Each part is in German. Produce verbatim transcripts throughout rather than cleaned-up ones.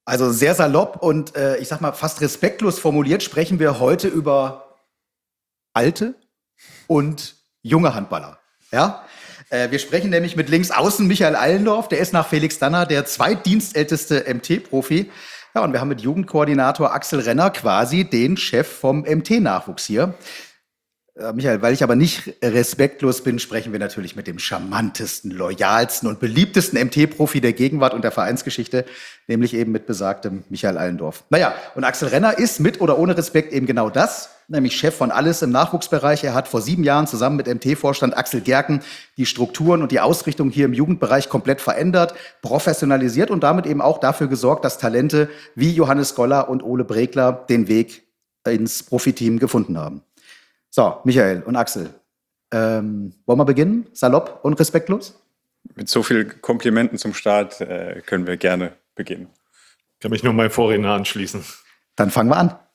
Also sehr salopp und äh, ich sag mal fast respektlos formuliert sprechen wir heute über alte und junge Handballer. Ja? Äh, wir sprechen nämlich mit links außen Michael Allendorf, der ist nach Felix Danner der zweitdienstälteste M T-Profi. Ja, und wir haben mit Jugendkoordinator Axel Renner quasi den Chef vom M T-Nachwuchs hier. Äh, Michael, weil ich aber nicht respektlos bin, sprechen wir natürlich mit dem charmantesten, loyalsten und beliebtesten M T-Profi der Gegenwart und der Vereinsgeschichte, nämlich eben mit besagtem Michael Allendorf. Naja, und Axel Renner ist mit oder ohne Respekt eben genau das, nämlich Chef von alles im Nachwuchsbereich. Er hat vor sieben Jahren zusammen mit M T-Vorstand Axel Gerken die Strukturen und die Ausrichtung hier im Jugendbereich komplett verändert, professionalisiert und damit eben auch dafür gesorgt, dass Talente wie Johannes Goller und Ole Bregler den Weg ins Profiteam gefunden haben. So, Michael und Axel, ähm, wollen wir beginnen? Salopp und respektlos? Mit so vielen Komplimenten zum Start äh, können wir gerne beginnen. Ich kann mich nur meinem Vorredner anschließen. Dann fangen wir an.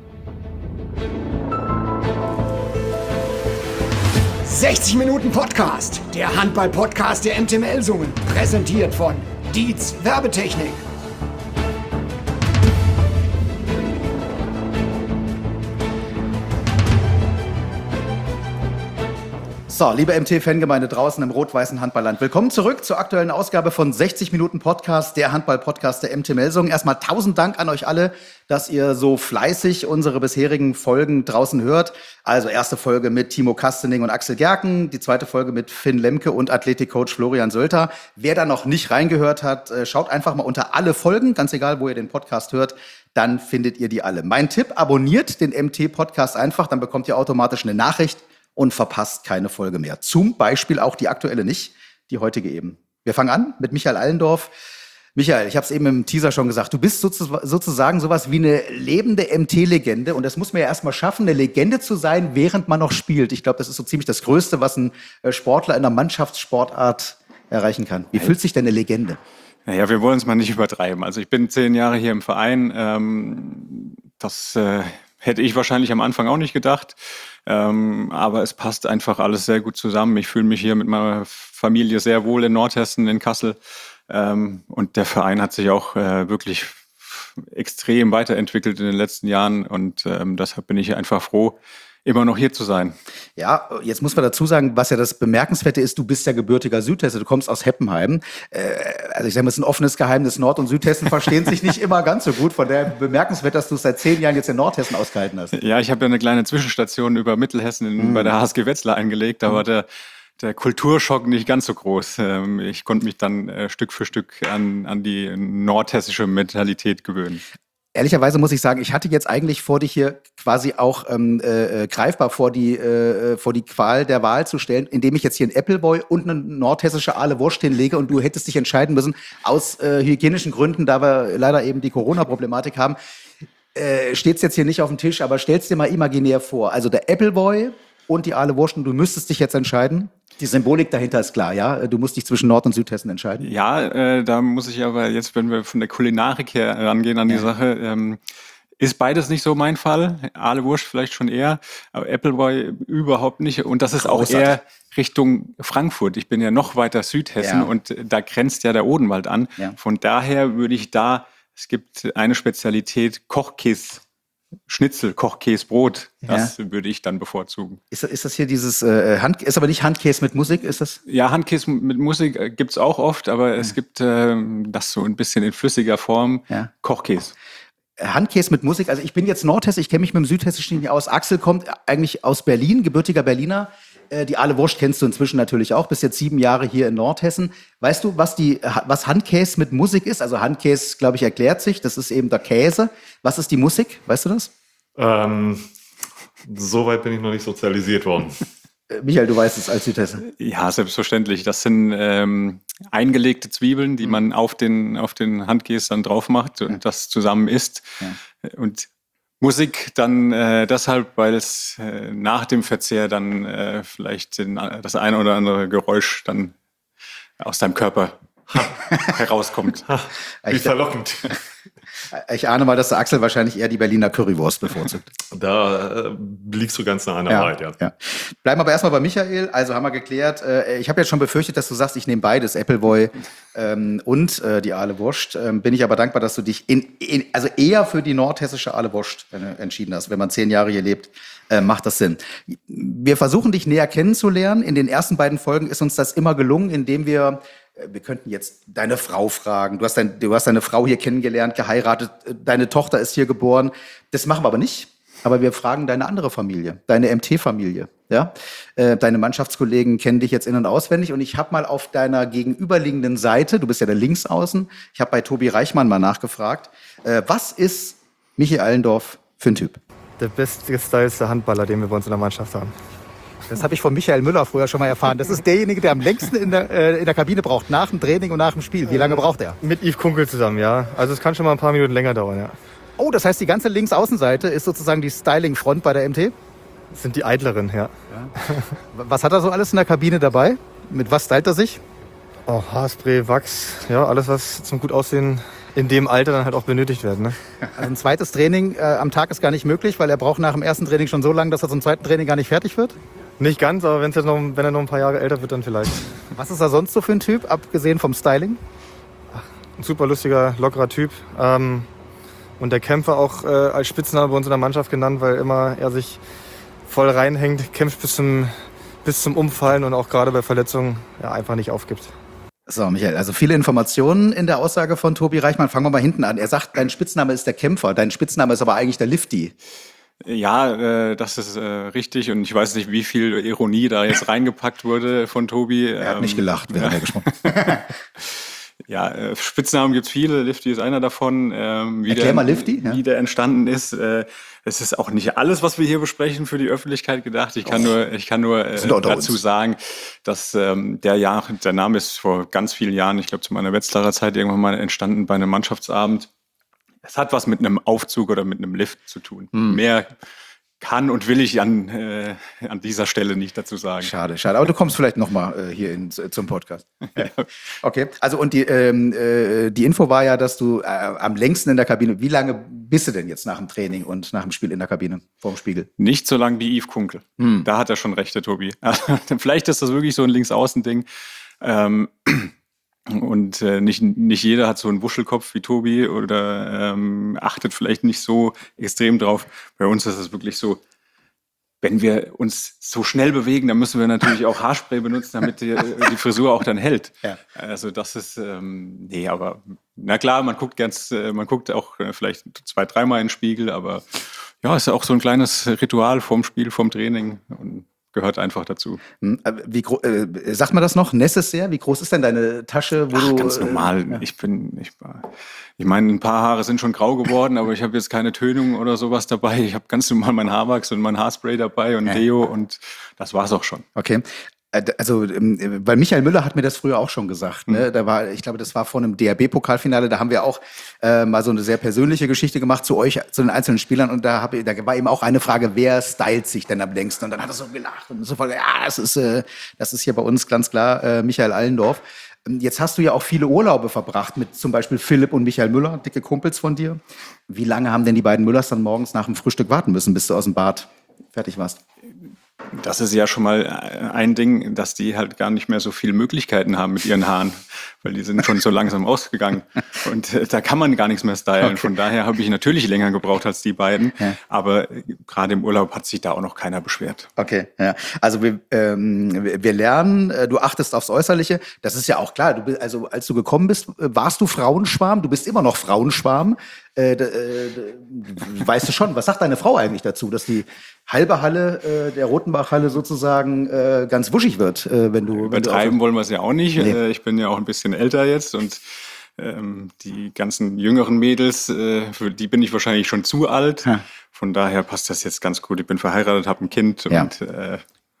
sechzig Minuten Podcast, der Handball-Podcast der M T Melsungen, präsentiert von Dietz Werbetechnik. So, liebe M T-Fangemeinde draußen im rot-weißen Handballland, willkommen zurück zur aktuellen Ausgabe von sechzig Minuten Podcast, der Handball-Podcast der M T Melsungen. Erstmal tausend Dank an euch alle, dass ihr so fleißig unsere bisherigen Folgen draußen hört. Also erste Folge mit Timo Kastening und Axel Gerken, die zweite Folge mit Finn Lemke und Athletikcoach Florian Sölter. Wer da noch nicht reingehört hat, schaut einfach mal unter alle Folgen, ganz egal, wo ihr den Podcast hört, dann findet ihr die alle. Mein Tipp, abonniert den M T-Podcast einfach, dann bekommt ihr automatisch eine Nachricht und verpasst keine Folge mehr. Zum Beispiel auch die aktuelle nicht, die heutige eben. Wir fangen an mit Michael Allendorf. Michael, ich habe es eben im Teaser schon gesagt, du bist sozusagen sowas wie eine lebende M T-Legende und das muss man ja erstmal schaffen, eine Legende zu sein, während man noch spielt. Ich glaube, das ist so ziemlich das Größte, was ein Sportler in einer Mannschaftssportart erreichen kann. Wie fühlt sich denn eine Legende? Naja, wir wollen es mal nicht übertreiben. Also ich bin zehn Jahre hier im Verein. Ähm, das äh, hätte ich wahrscheinlich am Anfang auch nicht gedacht. Ähm, aber es passt einfach alles sehr gut zusammen. Ich fühle mich hier mit meiner Familie sehr wohl in Nordhessen, in Kassel. Ähm, und der Verein hat sich auch äh, wirklich extrem weiterentwickelt in den letzten Jahren. Und ähm, deshalb bin ich einfach froh, immer noch hier zu sein. Ja, jetzt muss man dazu sagen, was ja das Bemerkenswerte ist, du bist ja gebürtiger Südhesse, du kommst aus Heppenheim. Äh, also ich sage mal, es ist ein offenes Geheimnis, Nord- und Südhessen verstehen sich nicht immer ganz so gut. Von daher bemerkenswert, dass du es seit zehn Jahren jetzt in Nordhessen ausgehalten hast. Ja, ich habe ja eine kleine Zwischenstation über Mittelhessen in, mhm. bei der H S G Wetzlar eingelegt, da mhm. war der der Kulturschock nicht ganz so groß. Ich konnte mich dann äh, Stück für Stück an, an die nordhessische Mentalität gewöhnen. Ehrlicherweise muss ich sagen, ich hatte jetzt eigentlich vor, dich hier quasi auch ähm, äh, greifbar vor die, äh, vor die Qual der Wahl zu stellen, indem ich jetzt hier ein Appleboy und eine nordhessische Aale Wurst hinlege und du hättest dich entscheiden müssen, aus äh, hygienischen Gründen, da wir leider eben die Corona-Problematik haben, äh, steht es jetzt hier nicht auf dem Tisch, aber stell's dir mal imaginär vor. Also der Appleboy und die Aale Wurst und du müsstest dich jetzt entscheiden. Die Symbolik dahinter ist klar, ja? Du musst dich zwischen Nord- und Südhessen entscheiden. Ja, äh, da muss ich aber jetzt, wenn wir von der Kulinarik her rangehen an die ja. Sache, ähm, ist beides nicht so mein Fall. Aale Wurst vielleicht schon eher, aber Appleboy überhaupt nicht. Und das ist Großartig. Auch eher Richtung Frankfurt. Ich bin ja noch weiter Südhessen ja. und da grenzt ja der Odenwald an. Ja. Von daher würde ich da, es gibt eine Spezialität, Kochkäse. Schnitzel, Kochkäsebrot, das ja. würde ich dann bevorzugen. Ist, ist das hier dieses, äh, Hand, ist aber nicht Handkäse mit Musik, ist das? Ja, Handkäse mit Musik äh, gibt's auch oft, aber ja. es gibt äh, das so ein bisschen in flüssiger Form, ja. Kochkäse. Handkäse mit Musik, also ich bin jetzt Nordhesse, ich kenne mich mit dem Südhessischen nicht aus. Axel kommt eigentlich aus Berlin, gebürtiger Berliner. Die Aale Wurst kennst du inzwischen natürlich auch, bist jetzt sieben Jahre hier in Nordhessen. Weißt du, was die, was Handkäse mit Musik ist? Also Handkäse, glaube ich, erklärt sich, das ist eben der Käse. Was ist die Musik? Weißt du das? Ähm, Soweit bin ich noch nicht sozialisiert worden. Michael, du weißt es als Südhesse. Ja, selbstverständlich. Das sind ähm, eingelegte Zwiebeln, die mhm. man auf den, auf den Handkäse dann drauf macht und ja. das zusammen isst. Ja. Und Musik dann äh, deshalb, weil es äh, nach dem Verzehr dann äh, vielleicht den, das eine oder andere Geräusch dann aus deinem Körper herauskommt. Wie verlockend. Ich ahne mal, dass der Axel wahrscheinlich eher die Berliner Currywurst bevorzugt. Da äh, liegst du ganz nah an der Ja, Wahrheit, ja. ja. Bleiben wir aber erstmal bei Michael. Also haben wir geklärt, äh, ich habe jetzt schon befürchtet, dass du sagst, ich nehme beides, Appleboy ähm, und äh, die Aale Wurst. Ähm, bin ich aber dankbar, dass du dich in, in, also eher für die nordhessische Aale Wurst äh, entschieden hast. Wenn man zehn Jahre hier lebt, äh, macht das Sinn. Wir versuchen dich näher kennenzulernen. In den ersten beiden Folgen ist uns das immer gelungen, indem wir Wir könnten jetzt deine Frau fragen. Du hast, dein, du hast deine Frau hier kennengelernt, geheiratet. Deine Tochter ist hier geboren. Das machen wir aber nicht. Aber wir fragen deine andere Familie, deine M T-Familie. Ja? Äh, deine Mannschaftskollegen kennen dich jetzt in- und auswendig. Und ich habe mal auf deiner gegenüberliegenden Seite, du bist ja der Linksaußen, ich habe bei Tobi Reichmann mal nachgefragt, äh, was ist Michi Allendorf für ein Typ? Der bestgestylste Handballer, den wir bei uns in der Mannschaft haben. Das habe ich von Michael Müller früher schon mal erfahren. Das ist derjenige, der am längsten in der, äh, in der Kabine braucht, nach dem Training und nach dem Spiel. Wie lange braucht er? Mit Yves Kunkel zusammen, ja. Also es kann schon mal ein paar Minuten länger dauern, ja. Oh, das heißt, die ganze Linksaußenseite ist sozusagen die Styling-Front bei der M T? Das sind die Eitleren, ja. Was hat er so alles in der Kabine dabei? Mit was stylt er sich? Oh, Haarspray, Wachs, ja, alles, was zum gut Aussehen in dem Alter dann halt auch benötigt wird, ne? Also ein zweites Training äh, am Tag ist gar nicht möglich, weil er braucht nach dem ersten Training schon so lange, dass er zum zweiten Training gar nicht fertig wird? Nicht ganz, aber wenn's jetzt noch, wenn er noch ein paar Jahre älter wird, dann vielleicht. Was ist er sonst so für ein Typ, abgesehen vom Styling? Ein super lustiger, lockerer Typ. Ähm, und der Kämpfer auch äh, als Spitzname bei uns in der Mannschaft genannt, weil immer er sich voll reinhängt, kämpft bis zum, bis zum Umfallen und auch gerade bei Verletzungen ja, einfach nicht aufgibt. So, Michael, also viele Informationen in der Aussage von Tobi Reichmann. Fangen wir mal hinten an. Er sagt, dein Spitzname ist der Kämpfer, dein Spitzname ist aber eigentlich der Lifty. Ja, äh, das ist äh, richtig und ich weiß nicht, wie viel Ironie da jetzt reingepackt wurde von Tobi. Er hat nicht gelacht, während er gesprochen hat. Ja, äh, Spitznamen gibt's viele, Lifty ist einer davon. Ähm, wie Erklär der, mal Lifty, ja. Wie der entstanden ist. Äh, es ist auch nicht alles, was wir hier besprechen, für die Öffentlichkeit gedacht. Ich kann Och, nur, ich kann nur äh, dazu uns. sagen, dass ähm, der Jahr, der Name ist vor ganz vielen Jahren, ich glaube zu meiner Wetzlarer Zeit irgendwann mal entstanden bei einem Mannschaftsabend. Es hat was mit einem Aufzug oder mit einem Lift zu tun. Hm. Mehr kann und will ich an, äh, an dieser Stelle nicht dazu sagen. Schade, schade. Aber du kommst vielleicht noch mal äh, hier in, zum Podcast. Ja. Okay. Also und die, ähm, äh, die Info war ja, dass du äh, am längsten in der Kabine. Wie lange bist du denn jetzt nach dem Training und nach dem Spiel in der Kabine vorm Spiegel? Nicht so lang wie Yves Kunkel. Hm. Da hat er schon recht, der Tobi. Vielleicht ist das wirklich so ein Linksaußen-Ding. Ähm, Und äh, nicht, nicht jeder hat so einen Wuschelkopf wie Tobi oder ähm, achtet vielleicht nicht so extrem drauf. Bei uns ist es wirklich so, wenn wir uns so schnell bewegen, dann müssen wir natürlich auch Haarspray benutzen, damit die, die Frisur auch dann hält. Ja. Also das ist, ähm, nee, aber na klar, man guckt ganz, äh, man guckt auch äh, vielleicht zwei, dreimal in den Spiegel, aber ja, ist ja auch so ein kleines Ritual vorm Spiel, vorm Training und gehört einfach dazu. Wie gro- äh, sagt man das noch? Necessaire? Wie groß ist denn deine Tasche? Wo Ach, du, ganz normal. Äh, ja. Ich bin, ich, ich meine, ein paar Haare sind schon grau geworden, aber ich habe jetzt keine Tönung oder sowas dabei. Ich habe ganz normal mein Haarwachs und mein Haarspray dabei und ja. Deo und das war's auch schon. Okay. Also, weil Michael Müller hat mir das früher auch schon gesagt. Ne? Da war, ich glaube, das war vor einem D R B-Pokalfinale. Da haben wir auch äh, mal so eine sehr persönliche Geschichte gemacht zu euch, zu den einzelnen Spielern. Und da, hab, da war eben auch eine Frage, wer stylt sich denn am längsten? Und dann hat er so gelacht und so voll, ja, das ist, äh, das ist hier bei uns ganz klar äh, Michael Allendorf. Jetzt hast du ja auch viele Urlaube verbracht mit zum Beispiel Philipp und Michael Müller, dicke Kumpels von dir. Wie lange haben denn die beiden Müllers dann morgens nach dem Frühstück warten müssen, bis du aus dem Bad fertig warst? Das ist ja schon mal ein Ding, dass die halt gar nicht mehr so viele Möglichkeiten haben mit ihren Haaren, weil die sind schon so langsam ausgegangen und äh, da kann man gar nichts mehr stylen. Okay. Von daher habe ich natürlich länger gebraucht als die beiden, ja. aber gerade im Urlaub hat sich da auch noch keiner beschwert. Okay, ja. Also wir, ähm, wir lernen, äh, du achtest aufs Äußerliche, das ist ja auch klar. Du bist, also als du gekommen bist, warst du Frauenschwarm, du bist immer noch Frauenschwarm. Äh, äh, weißt du schon, was sagt deine Frau eigentlich dazu, dass die halbe Halle äh, der Rotenbach-Halle sozusagen äh, ganz wuschig wird, äh, wenn du... Übertreiben wenn du wollen wir es ja auch nicht. Nee. Äh, ich bin ja auch ein bisschen älter jetzt und ähm, die ganzen jüngeren Mädels, äh, für die bin ich wahrscheinlich schon zu alt. Ja. Von daher passt das jetzt ganz gut. Ich bin verheiratet, habe ein Kind ja. und... Äh,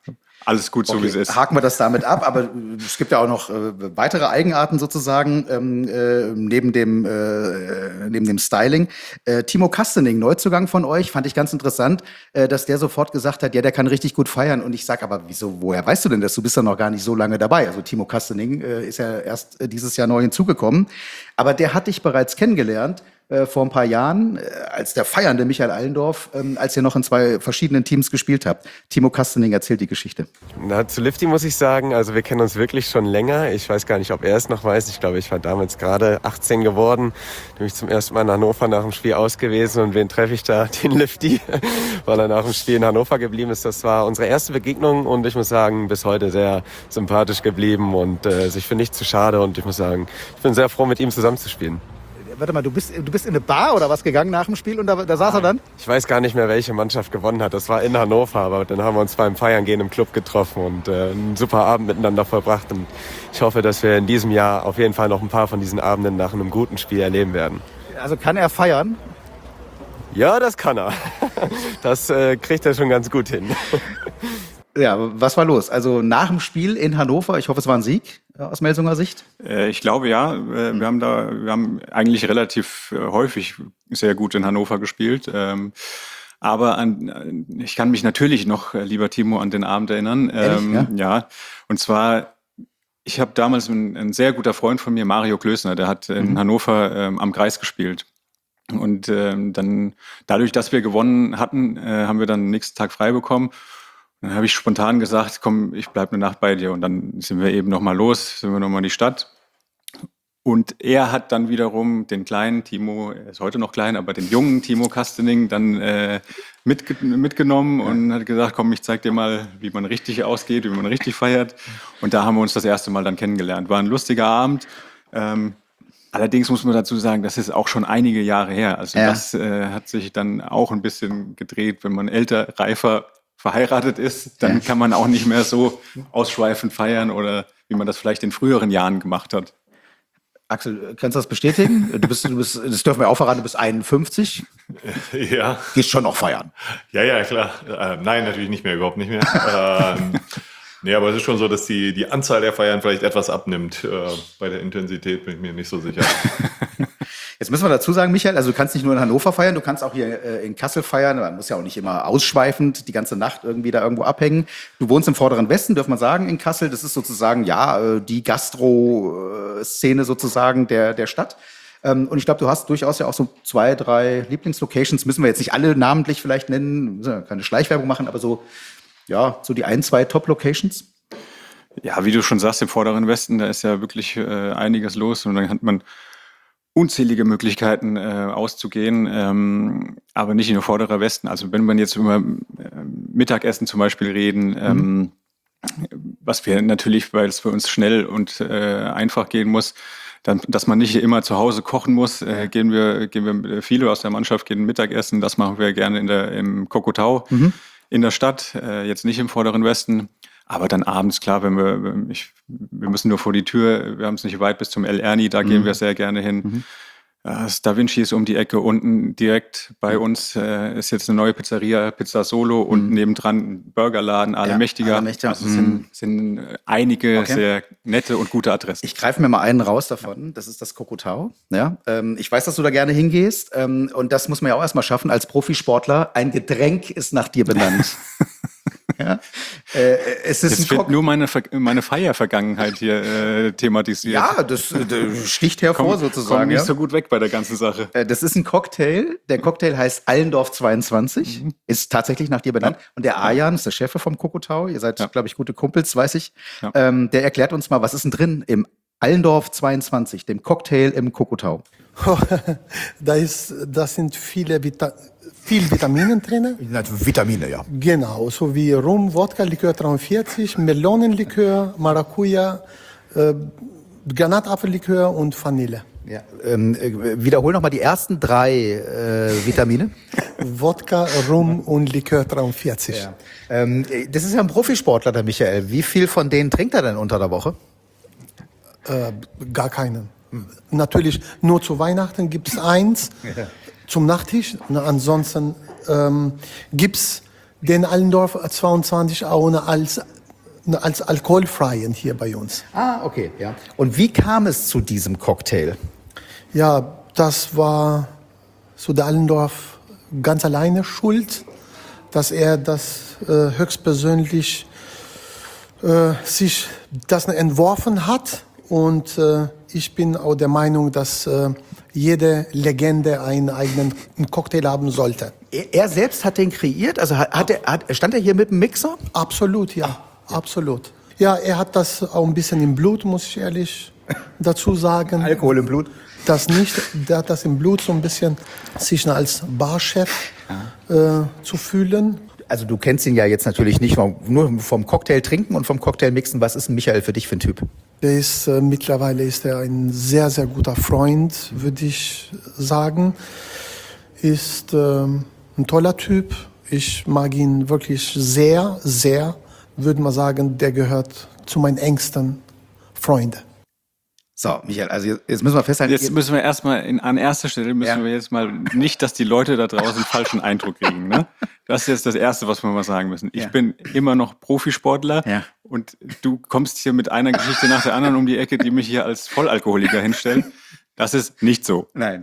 alles gut, so Okay, wie es ist. haken wir das damit ab, aber es gibt ja auch noch äh, weitere Eigenarten sozusagen ähm, äh, neben dem äh, neben dem Styling. Äh, Timo Kastening, Neuzugang von euch, fand ich ganz interessant, äh, dass der sofort gesagt hat, ja, der kann richtig gut feiern. Und ich sag, aber wieso, woher weißt du denn das? Du bist ja noch gar nicht so lange dabei. Also Timo Kastening äh, ist ja erst äh, dieses Jahr neu hinzugekommen, aber der hat dich bereits kennengelernt. Äh, vor ein paar Jahren, äh, als der feiernde Michael Allendorf, ähm, als ihr noch in zwei verschiedenen Teams gespielt habt. Timo Kastening erzählt die Geschichte. Na, zu Lifty muss ich sagen, also wir kennen uns wirklich schon länger. Ich weiß gar nicht, ob er es noch weiß. Ich glaube, ich war damals gerade achtzehn geworden. Bin ich zum ersten Mal in Hannover nach dem Spiel aus gewesen. Und wen treffe ich da? Den Lifty, weil er nach dem Spiel in Hannover geblieben ist. Das war unsere erste Begegnung und ich muss sagen, bis heute sehr sympathisch geblieben und äh, sich für nichts zu schade. Und ich muss sagen, ich bin sehr froh, mit ihm zusammenzuspielen. Warte mal, du bist, du bist in eine Bar oder was gegangen nach dem Spiel und da, da saß er dann? Ich weiß gar nicht mehr, welche Mannschaft gewonnen hat. Das war in Hannover, aber dann haben wir uns beim Feiern gehen im Club getroffen und äh, einen super Abend miteinander verbracht. Und ich hoffe, dass wir in diesem Jahr auf jeden Fall noch ein paar von diesen Abenden nach einem guten Spiel erleben werden. Also kann er feiern? Ja, das kann er. Das äh, kriegt er schon ganz gut hin. Ja, was war los? Also nach dem Spiel in Hannover, ich hoffe, es war ein Sieg äh, aus Melsunger Sicht. Äh, ich glaube ja, äh, wir haben da, wir haben eigentlich relativ äh, häufig sehr gut in Hannover gespielt. Ähm, aber an, ich kann mich natürlich noch, äh, lieber Timo, an den Abend erinnern. Ähm, Ehrlich, ja? ja, und zwar, ich habe damals ein, ein sehr guter Freund von mir, Mario Klößner, der hat in Mhm. Hannover ähm, am Kreis gespielt. Und ähm, dann, dadurch, dass wir gewonnen hatten, äh, haben wir dann den nächsten Tag frei bekommen. Dann habe ich spontan gesagt, komm, ich bleib eine Nacht bei dir. Und dann sind wir eben nochmal los, sind wir nochmal in die Stadt. Und er hat dann wiederum den kleinen Timo, er ist heute noch klein, aber den jungen Timo Kastening dann äh, mitge mitgenommen und hat gesagt, komm, ich zeig dir mal, wie man richtig ausgeht, wie man richtig feiert. Und da haben wir uns das erste Mal dann kennengelernt. War ein lustiger Abend. Ähm, allerdings muss man dazu sagen, das ist auch schon einige Jahre her. Also Ja. das äh, hat sich dann auch ein bisschen gedreht, wenn man älter, reifer verheiratet ist, dann Ja. kann man auch nicht mehr so ausschweifend feiern oder wie man das vielleicht in früheren Jahren gemacht hat. Axel, kannst du das bestätigen? Du bist, du bist, das dürfen wir auch verraten, du bist einundfünfzig, Ja, gehst schon noch feiern. ja, ja, klar. Äh, nein, natürlich nicht mehr, überhaupt nicht mehr. ähm, nee, aber es ist schon so, dass die, die Anzahl der Feiern vielleicht etwas abnimmt. Äh, bei der Intensität bin ich mir nicht so sicher. Jetzt müssen wir dazu sagen, Michael, also du kannst nicht nur in Hannover feiern, du kannst auch hier äh, in Kassel feiern. Man muss ja auch nicht immer ausschweifend die ganze Nacht irgendwie da irgendwo abhängen. Du wohnst im Vorderen Westen, dürfen wir sagen, in Kassel. Das ist sozusagen, ja, äh, die Gastro-Szene sozusagen der, der Stadt. Ähm, und ich glaube, du hast durchaus ja auch so zwei, drei Lieblingslocations. Müssen wir jetzt nicht alle namentlich vielleicht nennen, müssen ja keine Schleichwerbung machen, aber so, ja, so die ein, zwei Top-Locations. Ja, wie du schon sagst, im Vorderen Westen, da ist ja wirklich äh, einiges los und dann hat man unzählige Möglichkeiten äh, auszugehen, ähm, aber nicht nur Vorderer Westen. Also wenn man jetzt über äh, Mittagessen zum Beispiel reden, ähm, was wir natürlich, weil es für uns schnell und äh, einfach gehen muss, dann, dass man nicht immer zu Hause kochen muss, äh, gehen wir, gehen wir viele aus der Mannschaft gehen Mittagessen. Das machen wir gerne in der im Kokotau Mhm. in der Stadt, äh, jetzt nicht im Vorderen Westen. Aber dann abends, klar, wenn wir, ich, wir müssen nur vor die Tür, wir haben es nicht weit bis zum El Erni, da gehen wir sehr gerne hin. Mhm. Äh, Das Da Vinci ist um die Ecke, unten direkt bei uns äh, ist jetzt eine neue Pizzeria, Pizza Solo und Mhm. nebendran ein Burgerladen, alle Ja, Mächtiger. Alle Mächtiger. Also es sind, sind einige Okay. sehr nette und gute Adressen. Ich greife mir mal einen raus davon. Das ist das Kokotau. Ja, ähm, ich weiß, dass du da gerne hingehst. Ähm, und das muss man ja auch erstmal schaffen als Profisportler. Ein Getränk ist nach dir benannt. ja? äh, es ist Jetzt ein wird Cock- nur meine, Ver- meine Feiervergangenheit hier äh, thematisiert. Ja, das, äh, das sticht hervor Komm, komm sozusagen. nicht Ja? so gut weg bei der ganzen Sache. Äh, Das ist ein Cocktail. Der Cocktail heißt Allendorf zweiundzwanzig. Ist tatsächlich nach dir benannt. Und der Arjan ist der Chef vom Kokotau. Ihr seid, Ja. glaube ich, gute Kumpels, weiß ich. Ja. Ähm, der erklärt uns mal, was ist denn drin im Allendorf zweiundzwanzig, dem Cocktail im Kokotau. Da ist, das sind viele Vita viel Vitamine drin. Vitamine, ja. Genau, so wie Rum, Wodka, Likör dreiundvierzig, Melonenlikör, Maracuja, äh, Granatapfellikör und Vanille. Ja, ähm, äh, wiederhol noch mal die ersten drei äh, Vitamine. Wodka, Rum und Likör dreiundvierzig. Ja. Ähm, äh, das ist ja ein Profisportler, der Michael. Wie viel von denen trinkt er denn unter der Woche? Äh, gar keinen. Natürlich nur zu Weihnachten gibt es eins zum Nachtisch. Na, ansonsten ähm, gibt es den Allendorf zweiundzwanzig auch als als alkoholfreien hier bei uns. Ah, okay, ja. Und wie kam es zu diesem Cocktail? Ja, das war so der Allendorf ganz alleine schuld, dass er das äh, höchstpersönlich äh, sich das entworfen hat. Und äh, ich bin auch der Meinung, dass äh, jede Legende einen eigenen Cocktail haben sollte. Er, er selbst hat den kreiert? Also hat, hat er, hat, stand er hier mit dem Mixer? Absolut, ja, absolut. Ja, er hat das auch ein bisschen im Blut, muss ich ehrlich dazu sagen. Alkohol im Blut? Das nicht, der hat das im Blut so ein bisschen, sich als Barchef äh, zu fühlen. Also du kennst ihn ja jetzt natürlich nicht, nur vom Cocktail trinken und vom Cocktail mixen. Was ist Michael für dich für ein Typ? Er ist, äh, mittlerweile ist er ein sehr, sehr guter Freund, würde ich sagen. Ist äh, ein toller Typ. Ich mag ihn wirklich sehr, sehr. Würde mal sagen, der gehört zu meinen engsten Freunden. So, Michael, also jetzt müssen wir festhalten. Jetzt müssen wir erstmal in, an erster Stelle müssen Ja. wir jetzt mal nicht, dass die Leute da draußen einen falschen Eindruck kriegen. Ne? Das ist jetzt das Erste, was wir mal sagen müssen. Ich Ja. bin immer noch Profisportler Ja. und du kommst hier mit einer Geschichte nach der anderen um die Ecke, die mich hier als Vollalkoholiker hinstellt. Das ist nicht so. Nein.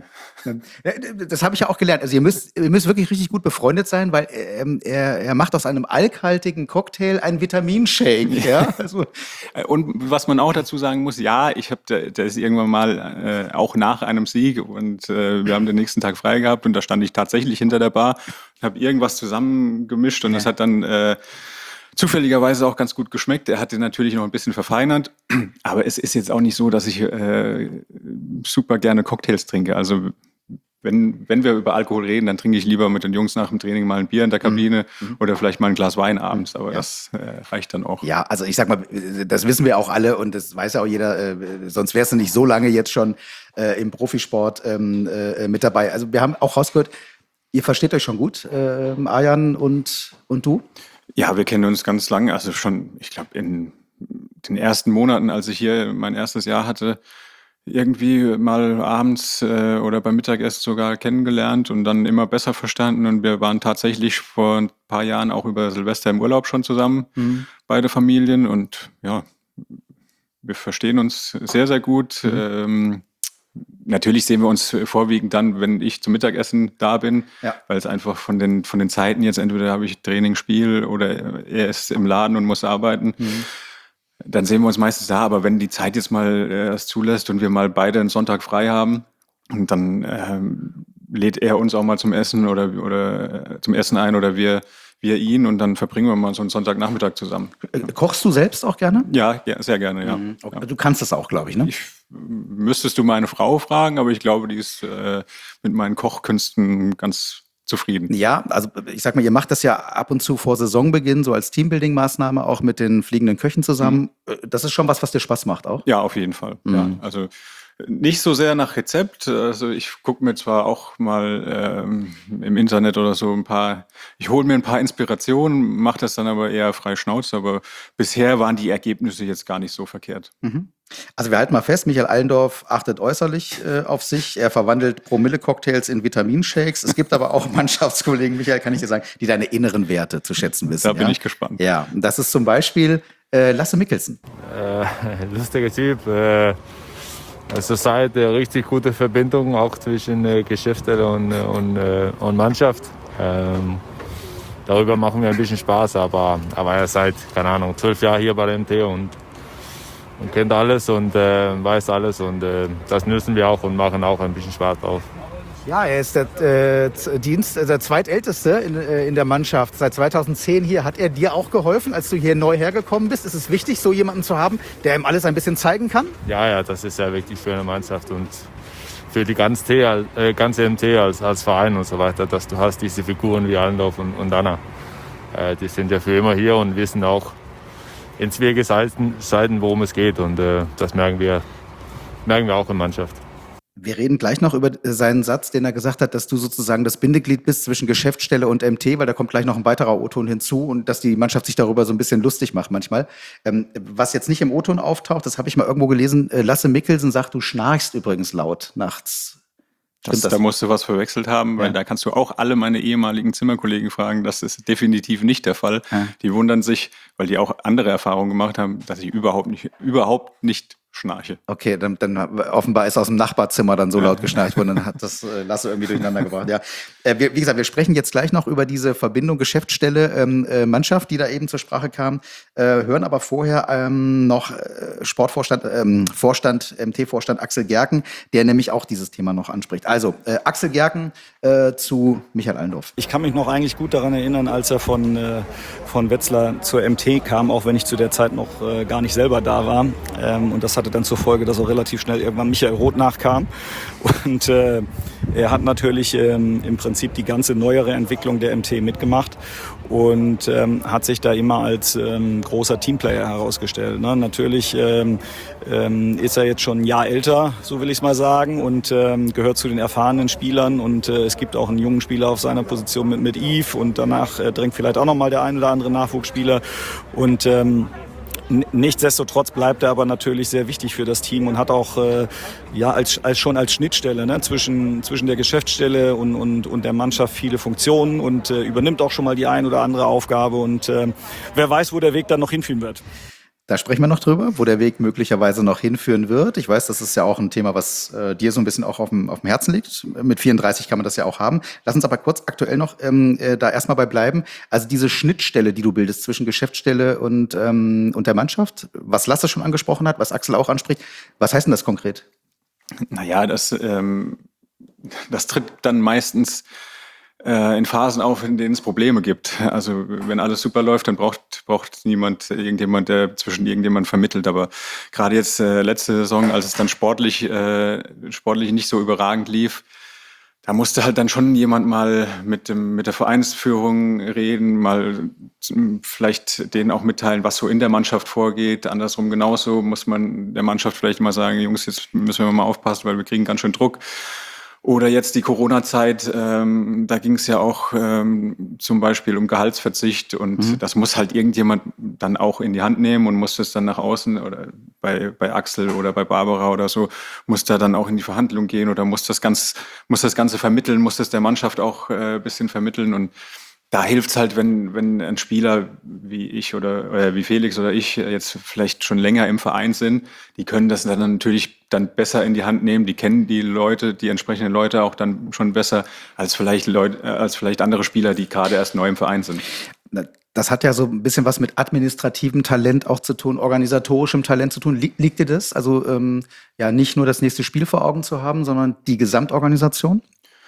Das habe ich ja auch gelernt. Also ihr müsst, ihr müsst wirklich richtig gut befreundet sein, weil ähm, er, er macht aus einem alkhaltigen Cocktail einen Vitaminshake. Ja? Also, Und was man auch dazu sagen muss, ja, ich habe, der, der ist irgendwann mal äh, auch nach einem Sieg und äh, wir haben den nächsten Tag frei gehabt und da stand ich tatsächlich hinter der Bar und habe irgendwas zusammengemischt und das hat dann äh, zufälligerweise auch ganz gut geschmeckt. Er hat den natürlich noch ein bisschen verfeinert, aber es ist jetzt auch nicht so, dass ich äh, super gerne Cocktails trinke. Also wenn, wenn wir über Alkohol reden, dann trinke ich lieber mit den Jungs nach dem Training mal ein Bier in der Kabine mhm. oder vielleicht mal ein Glas Wein abends, aber ja. das äh, reicht dann auch. ja, also ich sag mal, das wissen wir auch alle und das weiß ja auch jeder, äh, sonst wärst du nicht so lange jetzt schon äh, im Profisport ähm, äh, mit dabei. Also wir haben auch rausgehört, ihr versteht euch schon gut, äh, Arjan und, und du? Ja, wir kennen uns ganz lange, also schon, ich glaube, in den ersten Monaten, als ich hier mein erstes Jahr hatte, irgendwie mal abends äh, oder beim Mittagessen sogar kennengelernt und dann immer besser verstanden. Und wir waren tatsächlich vor ein paar Jahren auch über Silvester im Urlaub schon zusammen, mhm. beide Familien. Und ja, wir verstehen uns sehr, sehr gut. Mhm. Ähm, natürlich sehen wir uns vorwiegend dann, wenn ich zum Mittagessen da bin, ja. weil es einfach von den, von den Zeiten jetzt, entweder habe ich Training, Spiel oder er ist im Laden und muss arbeiten. Mhm. Dann sehen wir uns meistens da, aber wenn die Zeit jetzt mal äh, es zulässt und wir mal beide einen Sonntag frei haben, und dann ähm, lädt er uns auch mal zum Essen oder, oder äh, zum Essen ein oder wir, wir ihn und dann verbringen wir mal so einen Sonntagnachmittag zusammen. Kochst du selbst auch gerne? Ja, ja sehr gerne, ja. Mhm. Okay. Du kannst das auch, glaube ich, ne? Ich, müsstest du meine Frau fragen, aber ich glaube, die ist äh, mit meinen Kochkünsten ganz zufrieden. Ja, also ich sag mal, ihr macht das ja ab und zu vor Saisonbeginn, so als Teambuilding-Maßnahme, auch mit den fliegenden Köchen zusammen. Mhm. Das ist schon was, was dir Spaß macht auch? Ja, auf jeden Fall. Mhm. Ja, also nicht so sehr nach Rezept. Also ich gucke mir zwar auch mal ähm, im Internet oder so ein paar, ich hole mir ein paar Inspirationen, mache das dann aber eher frei Schnauze. Aber bisher waren die Ergebnisse jetzt gar nicht so verkehrt. Mhm. Also wir halten mal fest, Michael Allendorf achtet äußerlich äh, auf sich. Er verwandelt Promille-Cocktails in Vitaminshakes. Es gibt aber auch Mannschaftskollegen, Michael, kann ich dir sagen, die deine inneren Werte zu schätzen wissen. Da bin ja? ich gespannt. Ja, das ist zum Beispiel äh, Lasse Mikkelsen. Äh, lustiger Typ. Äh, also seit eine richtig gute Verbindung auch zwischen äh, Geschäftsstelle und, und, äh, und Mannschaft. Ähm, darüber machen wir ein bisschen Spaß, aber, aber er ist seit, keine Ahnung, zwölf Jahren hier bei der M T und und kennt alles und äh, weiß alles und äh, das nutzen wir auch und machen auch ein bisschen Spaß drauf. Ja, er ist der äh, Dienst, der zweitälteste in, äh, in der Mannschaft. Seit zweitausendzehn hier. Hat er dir auch geholfen, als du hier neu hergekommen bist? Ist es wichtig, so jemanden zu haben, der ihm alles ein bisschen zeigen kann? Ja, ja, das ist sehr wichtig für eine Mannschaft und für die ganze, T, äh, ganze M T als, als Verein und so weiter, dass du hast diese Figuren wie Allendorf und, und Anna. Äh, die sind ja für immer hier und wissen auch, in zwei Seiten, Seiten, worum es geht. Und äh, das merken wir, merken wir auch in Mannschaft. Wir reden gleich noch über seinen Satz, den er gesagt hat, dass du sozusagen das Bindeglied bist zwischen Geschäftsstelle und M T, weil da kommt gleich noch ein weiterer O-Ton hinzu und dass die Mannschaft sich darüber so ein bisschen lustig macht manchmal. Ähm, was jetzt nicht im O-Ton auftaucht, das habe ich mal irgendwo gelesen, äh, Lasse Mikkelsen sagt, du schnarchst übrigens laut nachts. Das, das? Da musst du was verwechselt haben, weil ja. da kannst du auch alle meine ehemaligen Zimmerkollegen fragen. Das ist definitiv nicht der Fall. Ja. Die wundern sich, weil die auch andere Erfahrungen gemacht haben, dass ich überhaupt nicht, überhaupt nicht schnarche. Okay, dann, dann offenbar ist aus dem Nachbarzimmer dann so laut geschnarcht worden, dann hat das äh, Lasse irgendwie durcheinander gebracht. Ja, äh, wir, wie gesagt, wir sprechen jetzt gleich noch über diese Verbindung Geschäftsstelle ähm, äh, Mannschaft, die da eben zur Sprache kam, äh, hören aber vorher ähm, noch äh, Sportvorstand, ähm, Vorstand, M T-Vorstand Axel Gerken, der nämlich auch dieses Thema noch anspricht. Also äh, Axel Gerken äh, zu Michael Allendorf. Ich kann mich noch eigentlich gut daran erinnern, als er von, äh, von Wetzlar zur M T kam, auch wenn ich zu der Zeit noch äh, gar nicht selber da war. Ähm, und das hatte dann zur Folge, dass auch relativ schnell irgendwann Michael Roth nachkam. Und äh, er hat natürlich ähm, im Prinzip die ganze neuere Entwicklung der M T mitgemacht und ähm, hat sich da immer als ähm, großer Teamplayer herausgestellt. Ne? Natürlich ähm, ähm, ist er jetzt schon ein Jahr älter, so will ich es mal sagen, und ähm, gehört zu den erfahrenen Spielern. Und äh, es gibt auch einen jungen Spieler auf seiner Position mit, mit Yves und danach äh, drängt vielleicht auch nochmal der ein oder andere Nachwuchsspieler. Und ähm, nichtsdestotrotz bleibt er aber natürlich sehr wichtig für das Team und hat auch äh, ja als, als schon als Schnittstelle ne, zwischen, zwischen der Geschäftsstelle und, und, und der Mannschaft viele Funktionen und äh, übernimmt auch schon mal die ein oder andere Aufgabe und äh, wer weiß, wo der Weg dann noch hinführen wird. Da sprechen wir noch drüber, wo der Weg möglicherweise noch hinführen wird. Ich weiß, das ist ja auch ein Thema, was äh, dir so ein bisschen auch auf dem, auf dem Herzen liegt. Mit vierunddreißig kann man das ja auch haben. Lass uns aber kurz aktuell noch ähm, äh, da erstmal bei bleiben. Also diese Schnittstelle, die du bildest zwischen Geschäftsstelle und, ähm, und der Mannschaft, was Lasse schon angesprochen hat, was Axel auch anspricht, was heißt denn das konkret? Naja, das, ähm, das tritt dann meistens in Phasen auf, in denen es Probleme gibt. Also wenn alles super läuft, dann braucht braucht niemand irgendjemand, der zwischen irgendjemand vermittelt. Aber gerade jetzt äh, letzte Saison, als es dann sportlich äh, sportlich nicht so überragend lief, da musste halt dann schon jemand mal mit dem mit der Vereinsführung reden, mal vielleicht denen auch mitteilen, was so in der Mannschaft vorgeht. Andersrum genauso muss man der Mannschaft vielleicht mal sagen, Jungs, jetzt müssen wir mal aufpassen, weil wir kriegen ganz schön Druck. Oder jetzt die Corona-Zeit, ähm, da ging es ja auch ähm, zum Beispiel um Gehaltsverzicht und mhm. das muss halt irgendjemand dann auch in die Hand nehmen und muss das dann nach außen oder bei bei Axel oder bei Barbara oder so, muss da dann auch in die Verhandlung gehen oder muss das ganz muss das Ganze vermitteln, muss das der Mannschaft auch äh, ein bisschen vermitteln und da hilft's halt, wenn wenn ein Spieler wie ich oder, oder wie Felix oder ich jetzt vielleicht schon länger im Verein sind, die können das dann natürlich dann besser in die Hand nehmen. Die kennen die Leute, die entsprechenden Leute auch dann schon besser als vielleicht Leute, als vielleicht andere Spieler, die gerade erst neu im Verein sind. Das hat ja so ein bisschen was mit administrativem Talent auch zu tun, organisatorischem Talent zu tun. Liegt, liegt dir das? Also ähm, ja, nicht nur das nächste Spiel vor Augen zu haben, sondern die Gesamtorganisation?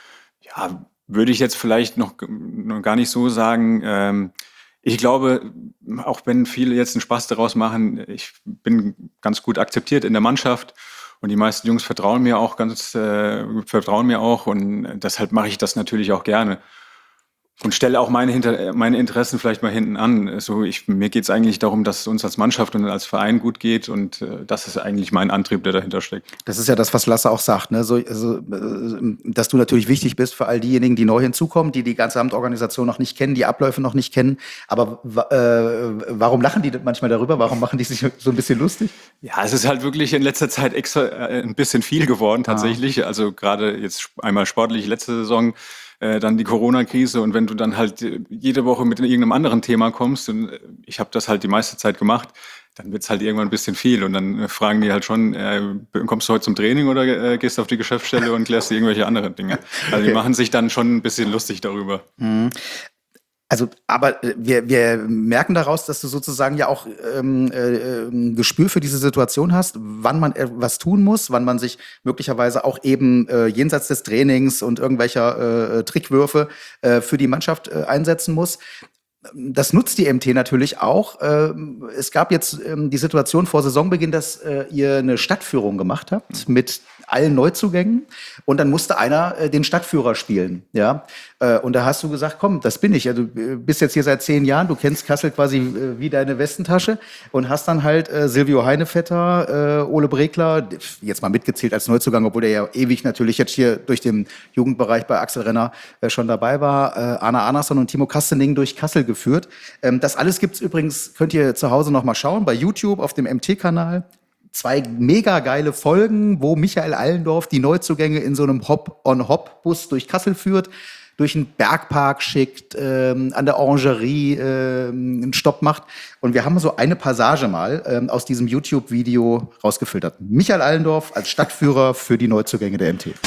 Ja. Würde ich jetzt vielleicht noch, noch gar nicht so sagen. Ähm, ich glaube, auch wenn viele jetzt einen Spaß daraus machen, ich bin ganz gut akzeptiert in der Mannschaft und die meisten Jungs vertrauen mir auch ganz, äh, vertrauen mir auch und deshalb mache ich das natürlich auch gerne. Und stelle auch meine, Hinter- meine Interessen vielleicht mal hinten an. Also ich, mir geht es eigentlich darum, dass es uns als Mannschaft und als Verein gut geht und äh, das ist eigentlich mein Antrieb, der dahinter steckt. Das ist ja das, was Lasse auch sagt, ne? So, also, äh, dass du natürlich wichtig bist für all diejenigen, die neu hinzukommen, die die ganze Amtorganisation noch nicht kennen, die Abläufe noch nicht kennen. Aber äh, warum lachen die manchmal darüber? Warum machen die sich so ein bisschen lustig? Ja, es ist halt wirklich in letzter Zeit extra äh, ein bisschen viel geworden tatsächlich. Ah. Also gerade jetzt einmal sportlich letzte Saison, Äh, dann die Corona-Krise und wenn du dann halt jede Woche mit irgendeinem anderen Thema kommst und ich habe das halt die meiste Zeit gemacht, dann wird's halt irgendwann ein bisschen viel und dann äh, fragen die halt schon, äh, kommst du heute zum Training oder äh, gehst du auf die Geschäftsstelle und klärst irgendwelche anderen Dinge. Also okay. Die machen sich dann schon ein bisschen lustig darüber. Mhm. Also, aber wir, wir merken daraus, dass du sozusagen ja auch ähm, äh, ein Gespür für diese Situation hast, wann man was tun muss, wann man sich möglicherweise auch eben äh, jenseits des Trainings und irgendwelcher äh, Trickwürfe äh, für die Mannschaft äh, einsetzen muss. Das nutzt die M T natürlich auch. Es gab jetzt die Situation vor Saisonbeginn, dass ihr eine Stadtführung gemacht habt mit allen Neuzugängen und dann musste einer den Stadtführer spielen, ja. Und da hast du gesagt, komm, das bin ich. Ja, du bist jetzt hier seit zehn Jahren, du kennst Kassel quasi wie deine Westentasche und hast dann halt Silvio Heinevetter, Ole Bregler, jetzt mal mitgezählt als Neuzugang, obwohl der ja ewig natürlich jetzt hier durch den Jugendbereich bei Axel Renner schon dabei war, Arne Arnason und Timo Kastening durch Kassel geführt. Das alles gibt's übrigens, könnt ihr zu Hause noch mal schauen, bei YouTube auf dem M T-Kanal. zwei mega geile Folgen, wo Michael Allendorf die Neuzugänge in so einem Hop-on-Hop-Bus durch Kassel führt, durch einen Bergpark schickt, ähm, an der Orangerie ähm, einen Stopp macht. Und wir haben so eine Passage mal ähm, aus diesem YouTube-Video rausgefiltert. Michael Allendorf als Stadtführer für die Neuzugänge der M T.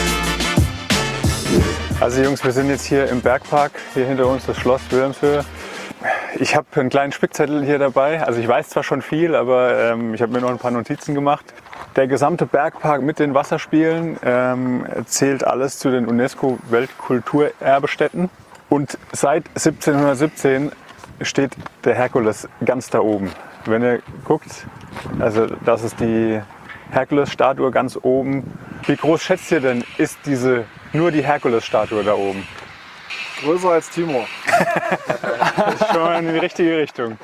Also Jungs, wir sind jetzt hier im Bergpark, hier hinter uns das Schloss Wilhelmshöhe. Ich habe einen kleinen Spickzettel hier dabei. Also ich weiß zwar schon viel, aber ähm, ich habe mir noch ein paar Notizen gemacht. Der gesamte Bergpark mit den Wasserspielen ähm, zählt alles zu den UNESCO-Weltkulturerbestätten. Und seit siebzehnhundertsiebzehn steht der Herkules ganz da oben. Wenn ihr guckt, also das ist die Herkules-Statue ganz oben. Wie groß schätzt ihr denn, ist diese, nur die Herkules-Statue da oben? Größer als Timo. Das ist schon mal in die richtige Richtung.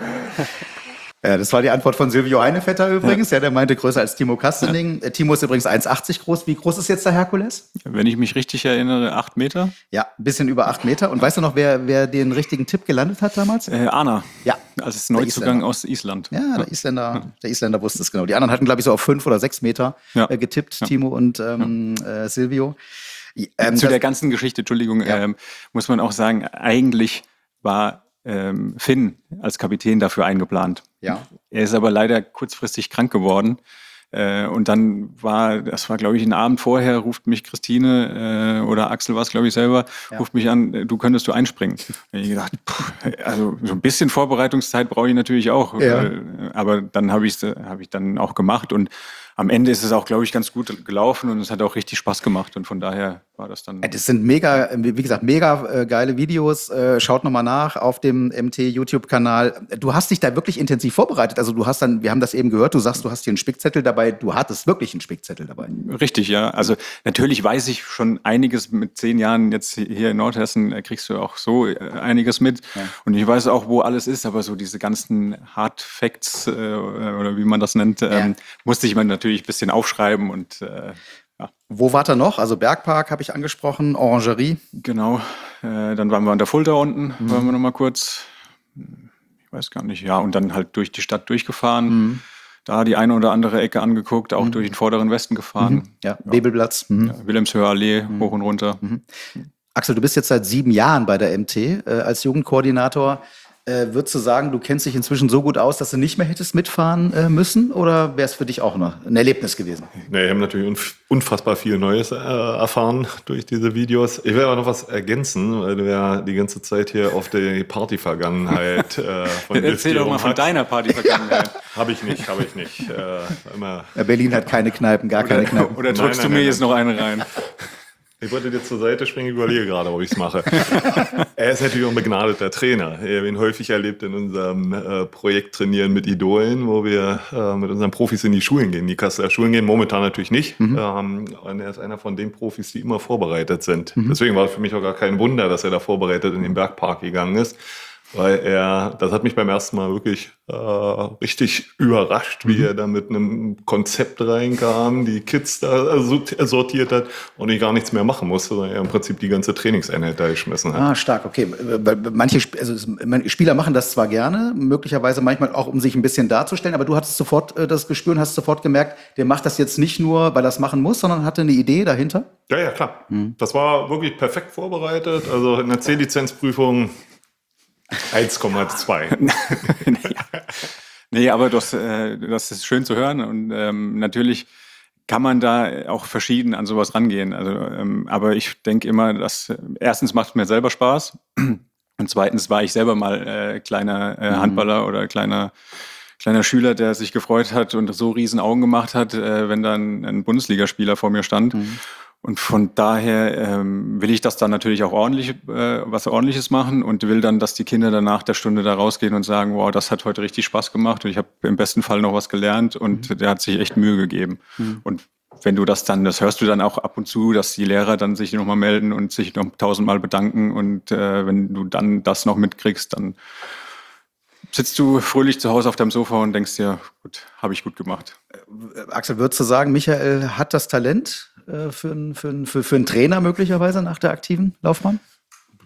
Ja, das war die Antwort von Silvio Heinevetter übrigens. Ja, der meinte größer als Timo Kastening. Ja. Timo ist übrigens eins Komma achtzig groß. Wie groß ist jetzt der Herkules? Wenn ich mich richtig erinnere, acht Meter. Ja, ein bisschen über acht Meter. Und weißt du noch, wer, wer den richtigen Tipp gelandet hat damals? Äh, Arna. Ja. Als Neuzugang aus Island. Ja, der Isländer, der Isländer wusste es genau. Die anderen hatten, glaube ich, so auf fünf oder sechs Meter ja. äh, getippt, ja. Timo und ähm, ja. äh, Silvio. Ähm, Zu der ganzen Geschichte, Entschuldigung, ja. ähm, muss man auch sagen, eigentlich war ähm, Finn als Kapitän dafür eingeplant. Ja. Er ist aber leider kurzfristig krank geworden. Äh, und dann war, das war glaube ich ein Abend vorher, ruft mich Christine äh, oder Axel war es glaube ich selber, ja. ruft mich an, du könntest du einspringen. Da habe ich gedacht, pff, also so ein bisschen Vorbereitungszeit brauche ich natürlich auch. Ja. Äh, aber dann habe ich es hab ich dann auch gemacht und am Ende ist es auch, glaube ich, ganz gut gelaufen und es hat auch richtig Spaß gemacht und von daher war das dann... Das sind mega, wie gesagt, mega äh, geile Videos. Äh, schaut nochmal nach auf dem M T-YouTube-Kanal. Du hast dich da wirklich intensiv vorbereitet. Also du hast dann, wir haben das eben gehört, du sagst, du hast hier einen Spickzettel dabei. Du hattest wirklich einen Spickzettel dabei. Richtig, ja. Also natürlich weiß ich schon einiges mit zehn Jahren jetzt hier in Nordhessen, äh, kriegst du auch so äh, einiges mit. Ja. Und ich weiß auch, wo alles ist, aber so diese ganzen Hard Facts äh, oder wie man das nennt, ähm, ja. musste ich mir natürlich ein bisschen aufschreiben und äh, ja. Wo wart ihr noch? Also Bergpark habe ich angesprochen, Orangerie. Genau, äh, dann waren wir an der Fulda unten, mhm. waren wir noch mal kurz, ich weiß gar nicht, ja, und dann halt durch die Stadt durchgefahren, mhm. da die eine oder andere Ecke angeguckt, auch mhm. durch den vorderen Westen gefahren. Mhm. Ja, ja. Bebelplatz. Mhm. Ja, Wilhelmshöher Allee, mhm. hoch und runter. Mhm. Axel, du bist jetzt seit sieben Jahren bei der M T äh, als Jugendkoordinator. Äh, würdest du sagen, du kennst dich inzwischen so gut aus, dass du nicht mehr hättest mitfahren äh, müssen? Oder wäre es für dich auch noch ein Erlebnis gewesen? Nee, wir haben natürlich unf- unfassbar viel Neues äh, erfahren durch diese Videos. Ich will aber noch was ergänzen, weil du ja die ganze Zeit hier auf die Party-Vergangenheit äh, von Erzähl doch mal von deiner Party-Vergangenheit. Habe ich nicht, habe ich nicht. Äh, immer. Ja, Berlin hat keine Kneipen, gar oder, keine Kneipen. Oder drückst nein, nein, du mir nein, jetzt nein. noch eine rein? Ich wollte dir zur Seite springen, ich überlege gerade, ob ich es mache. Er ist natürlich auch ein begnadeter Trainer. Ich habe ihn häufig erlebt in unserem äh, Projekt Trainieren mit Idolen, wo wir äh, mit unseren Profis in die Schulen gehen. Die Kasseler Schulen gehen momentan natürlich nicht. Mhm. Ähm, und er ist einer von den Profis, die immer vorbereitet sind. Mhm. Deswegen war es für mich auch gar kein Wunder, dass er da vorbereitet in den Bergpark gegangen ist. Weil er, das hat mich beim ersten Mal wirklich äh, richtig überrascht, wie mhm. er da mit einem Konzept reinkam, die Kids da sortiert hat und ich gar nichts mehr machen musste, sondern er im Prinzip die ganze Trainingseinheit da geschmissen hat. Ah, stark, okay. Manche also Spieler machen das zwar gerne, möglicherweise manchmal auch, um sich ein bisschen darzustellen, aber du hattest sofort das Gespür und hast sofort gemerkt, der macht das jetzt nicht nur, weil er es machen muss, sondern hatte eine Idee dahinter? Ja, ja, klar. Mhm. Das war wirklich perfekt vorbereitet. Also in der C-Lizenzprüfung eins Komma zwei. Nee, aber das, äh, das ist schön zu hören und ähm, natürlich kann man da auch verschieden an sowas rangehen. Also, ähm, aber ich denke immer, dass äh, erstens macht es mir selber Spaß und zweitens war ich selber mal äh, kleiner äh, Handballer mhm. oder kleiner kleiner Schüler, der sich gefreut hat und so riesen Augen gemacht hat, äh, wenn dann ein Bundesligaspieler vor mir stand. Mhm. Und von daher ähm, will ich das dann natürlich auch ordentlich, äh, was Ordentliches machen und will dann, dass die Kinder dann nach der Stunde da rausgehen und sagen, wow, das hat heute richtig Spaß gemacht und ich habe im besten Fall noch was gelernt und mhm. der hat sich echt Mühe gegeben. Mhm. Und wenn du das dann, das hörst du dann auch ab und zu, dass die Lehrer dann sich nochmal melden und sich noch tausendmal bedanken und äh, wenn du dann das noch mitkriegst, dann sitzt du fröhlich zu Hause auf deinem Sofa und denkst dir, gut, habe ich gut gemacht. Äh, Axel, würdest du sagen, Michael hat das Talent äh, für, für, für, für einen Trainer möglicherweise nach der aktiven Laufbahn?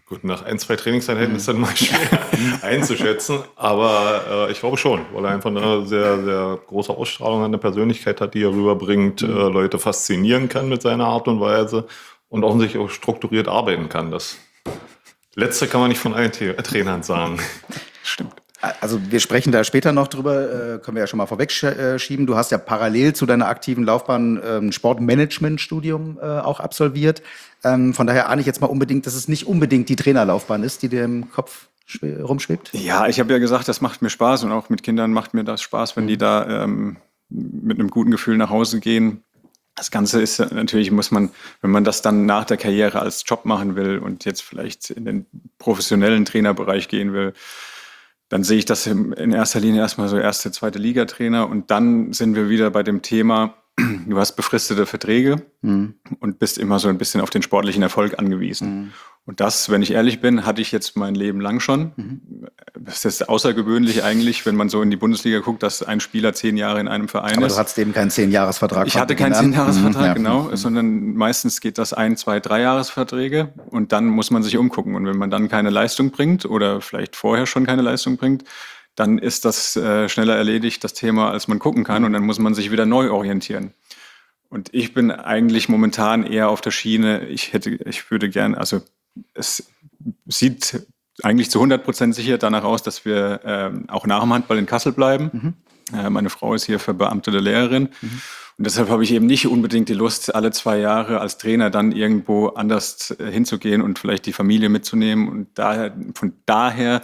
Gut, nach ein, zwei Trainingseinheiten mhm. ist dann mal schwer einzuschätzen, aber äh, ich glaube schon, weil er einfach eine sehr, sehr große Ausstrahlung an der Persönlichkeit hat, die er rüberbringt, mhm. äh, Leute faszinieren kann mit seiner Art und Weise und offensichtlich auch strukturiert arbeiten kann. Das Letzte kann man nicht von allen T- Trainern sagen. Stimmt. Also wir sprechen da später noch drüber, äh, können wir ja schon mal vorwegschieben. Du hast ja parallel zu deiner aktiven Laufbahn ein Sportmanagement-Studium äh, auch absolviert. Ähm, von daher ahne ich jetzt mal unbedingt, dass es nicht unbedingt die Trainerlaufbahn ist, die dir im Kopf schw- rumschwebt. Ja, ich habe ja gesagt, das macht mir Spaß und auch mit Kindern macht mir das Spaß, wenn die da ähm, mit einem guten Gefühl nach Hause gehen. Das Ganze ist natürlich, muss man, wenn man das dann nach der Karriere als Job machen will und jetzt vielleicht in den professionellen Trainerbereich gehen will, dann sehe ich das in erster Linie erstmal so erste, zweite Liga-Trainer und dann sind wir wieder bei dem Thema, du hast befristete Verträge mhm. und bist immer so ein bisschen auf den sportlichen Erfolg angewiesen. Mhm. Und das, wenn ich ehrlich bin, hatte ich jetzt mein Leben lang schon. Mhm. Das ist außergewöhnlich eigentlich, wenn man so in die Bundesliga guckt, dass ein Spieler zehn Jahre in einem Verein Aber ist. Aber du hattest eben keinen Zehn-Jahres-Vertrag. Ich hatte keinen Zehn-Jahres-Vertrag, mhm, ja. genau, mhm. sondern meistens geht das ein, zwei, drei Jahresverträge und dann muss man sich umgucken. Und wenn man dann keine Leistung bringt oder vielleicht vorher schon keine Leistung bringt, dann ist das äh, schneller erledigt, das Thema, als man gucken kann. Und dann muss man sich wieder neu orientieren. Und ich bin eigentlich momentan eher auf der Schiene, ich hätte, ich würde gern, also es sieht eigentlich zu hundert Prozent sicher danach aus, dass wir ähm, auch nach dem Handball in Kassel bleiben. Mhm. Äh, meine Frau ist hier verbeamtete Lehrerin. Mhm. Und deshalb habe ich eben nicht unbedingt die Lust, alle zwei Jahre als Trainer dann irgendwo anders äh, hinzugehen und vielleicht die Familie mitzunehmen. Und daher, von daher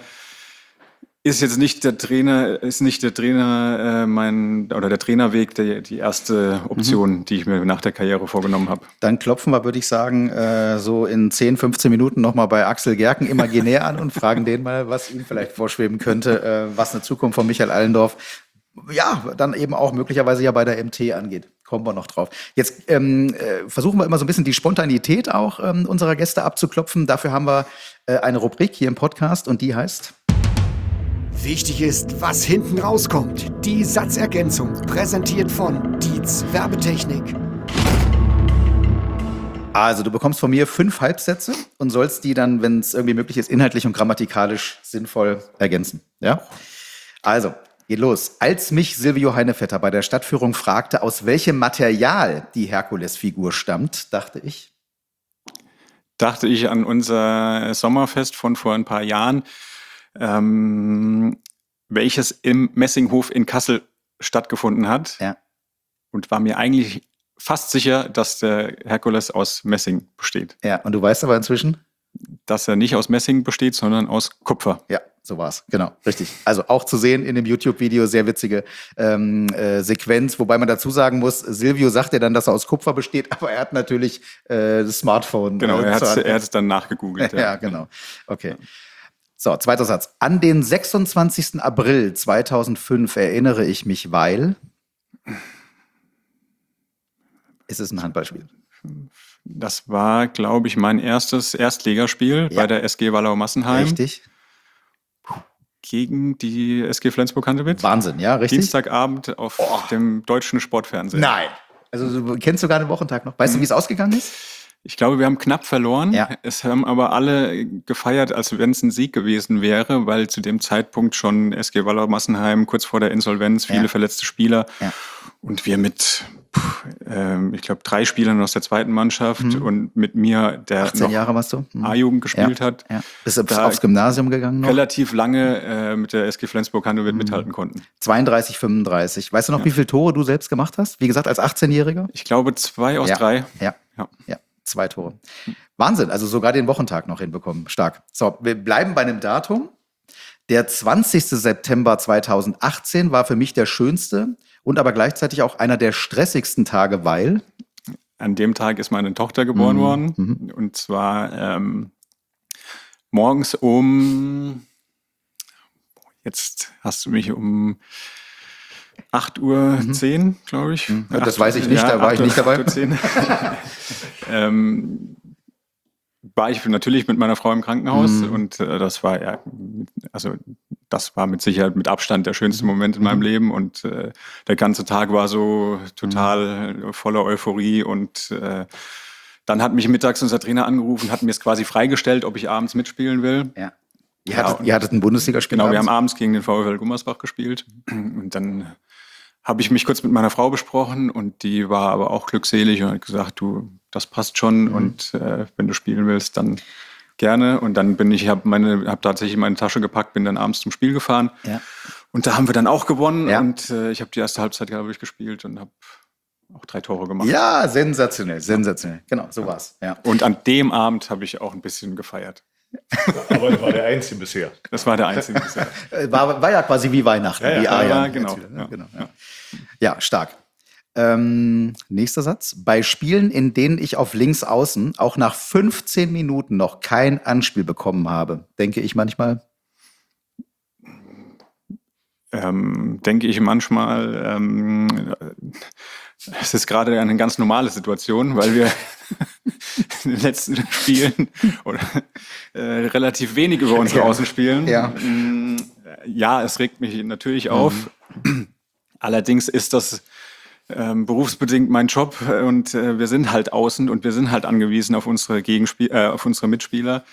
ist jetzt nicht der Trainer, ist nicht der Trainer äh, mein oder der Trainerweg der, die erste Option, mhm. die ich mir nach der Karriere vorgenommen habe. Dann klopfen wir, würde ich sagen, äh, so in zehn, fünfzehn Minuten nochmal bei Axel Gerken imaginär an und fragen den mal, was ihm vielleicht vorschweben könnte, äh, was eine Zukunft von Michael Allendorf, ja, dann eben auch möglicherweise ja bei der M T angeht. Kommen wir noch drauf. Jetzt ähm, äh, versuchen wir immer so ein bisschen die Spontanität auch ähm, unserer Gäste abzuklopfen. Dafür haben wir äh, eine Rubrik hier im Podcast und die heißt... Wichtig ist, was hinten rauskommt. Die Satzergänzung, präsentiert von Dietz Werbetechnik. Also du bekommst von mir fünf Halbsätze und sollst die dann, wenn es irgendwie möglich ist, inhaltlich und grammatikalisch sinnvoll ergänzen. Ja? Also, geht los. Als mich Silvio Heinevetter bei der Stadtführung fragte, aus welchem Material die Herkulesfigur stammt, dachte ich. Dachte ich an unser Sommerfest von vor ein paar Jahren, Ähm, welches im Messinghof in Kassel stattgefunden hat. Ja. Und war mir eigentlich fast sicher, dass der Herkules aus Messing besteht. Ja, und du weißt aber inzwischen? Dass er nicht aus Messing besteht, sondern aus Kupfer. Ja, so war's. Genau, richtig. Also auch zu sehen in dem YouTube-Video, sehr witzige ähm, äh, Sequenz, wobei man dazu sagen muss, Silvio sagt ja dann, dass er aus Kupfer besteht, aber er hat natürlich äh, das Smartphone. Genau, äh, er hat es dann nachgegoogelt. Ja, ja, genau. Okay. So, zweiter Satz. An den sechsundzwanzigsten April zweitausendfünf erinnere ich mich, weil... Ist es ein Handballspiel? Das war, glaube ich, mein erstes Erstligaspiel ja. bei der S G Wallau-Massenheim. Richtig. Gegen die S G Flensburg-Handewitt. Wahnsinn, ja, richtig. Dienstagabend auf oh. dem deutschen Sportfernsehen. Nein. Also du kennst sogar den Wochentag noch. Weißt du, wie es ausgegangen ist? Ich glaube, wir haben knapp verloren. Ja. Es haben aber alle gefeiert, als wenn es ein Sieg gewesen wäre, weil zu dem Zeitpunkt schon S G Wallau-Massenheim kurz vor der Insolvenz, viele ja. verletzte Spieler. Ja. Und wir mit, ähm, ich glaube, drei Spielern aus der zweiten Mannschaft mhm. und mit mir, der achtzehn noch Jahre warst du? Mhm. A-Jugend gespielt ja. hat. Ja. Bist du aufs Gymnasium gegangen noch? Relativ lange äh, mit der S G Flensburg-Handewitt mhm. mithalten konnten. zweiunddreißig, fünfunddreißig. Weißt du noch, ja. wie viele Tore du selbst gemacht hast? Wie gesagt, als achtzehnjähriger? Ich glaube, zwei aus ja. drei. Ja, ja, ja. Zwei Tore. Wahnsinn, also sogar den Wochentag noch hinbekommen. Stark. So, wir bleiben bei einem Datum. Der zwanzigsten September zweitausendachtzehn war für mich der schönste und aber gleichzeitig auch einer der stressigsten Tage, weil... An dem Tag ist meine Tochter geboren mhm. worden. Mhm. Und zwar ähm, morgens um... Jetzt hast du mich um... acht Uhr zehn, mhm. glaube ich. Mhm. Das weiß ich nicht, ja, da war ich nicht dabei. ähm, war ich natürlich mit meiner Frau im Krankenhaus mhm. und äh, das war ja, also das war mit Sicherheit mit Abstand der schönste Moment in meinem mhm. Leben und äh, der ganze Tag war so total mhm. voller Euphorie und äh, Dann hat mich mittags unser Trainer angerufen, hat mir es quasi freigestellt, ob ich abends mitspielen will. Ja. Ihr hattet, ja, ihr hattet ein Bundesligaspiel. Genau, abends? Wir haben abends gegen den VfL Gummersbach gespielt. Und dann habe ich mich kurz mit meiner Frau besprochen und die war aber auch glückselig und hat gesagt, du, das passt schon mhm. und äh, wenn du spielen willst, dann gerne. Und dann bin ich, habe meine, habe tatsächlich meine Tasche gepackt, bin dann abends zum Spiel gefahren. Ja. Und da haben wir dann auch gewonnen ja. und äh, ich habe die erste Halbzeit, glaube ich, gespielt und habe auch drei Tore gemacht. Ja, sensationell, sensationell. Genau, so war's. Ja. Und an dem Abend habe ich auch ein bisschen gefeiert. Aber das war der einzige bisher. Das war der einzige bisher. War, war ja quasi wie Weihnachten. Ja, ja, wie ja, Aja. genau. Ne? Ja. genau ja. ja, stark. Ähm, nächster Satz. Bei Spielen, in denen ich auf links außen auch nach fünfzehn Minuten noch kein Anspiel bekommen habe, denke ich manchmal. Ähm, denke ich manchmal, ähm, es ist gerade eine ganz normale Situation, weil wir in den letzten Spielen oder, äh, relativ wenig über unsere ja. Außen spielen. Ja. ja, es regt mich natürlich auf. Mhm. Allerdings ist das ähm, berufsbedingt mein Job und äh, wir sind halt außen und wir sind halt angewiesen auf unsere Gegenspiel, äh, auf unsere Mitspieler.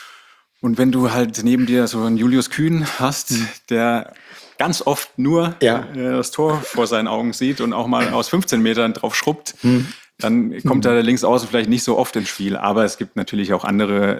Und wenn du halt neben dir so einen Julius Kühn hast, mhm. der ganz oft nur ja. äh, das Tor vor seinen Augen sieht und auch mal aus fünfzehn Metern drauf schrubbt, hm. dann kommt hm. da der Linksaußen vielleicht nicht so oft ins Spiel. Aber es gibt natürlich auch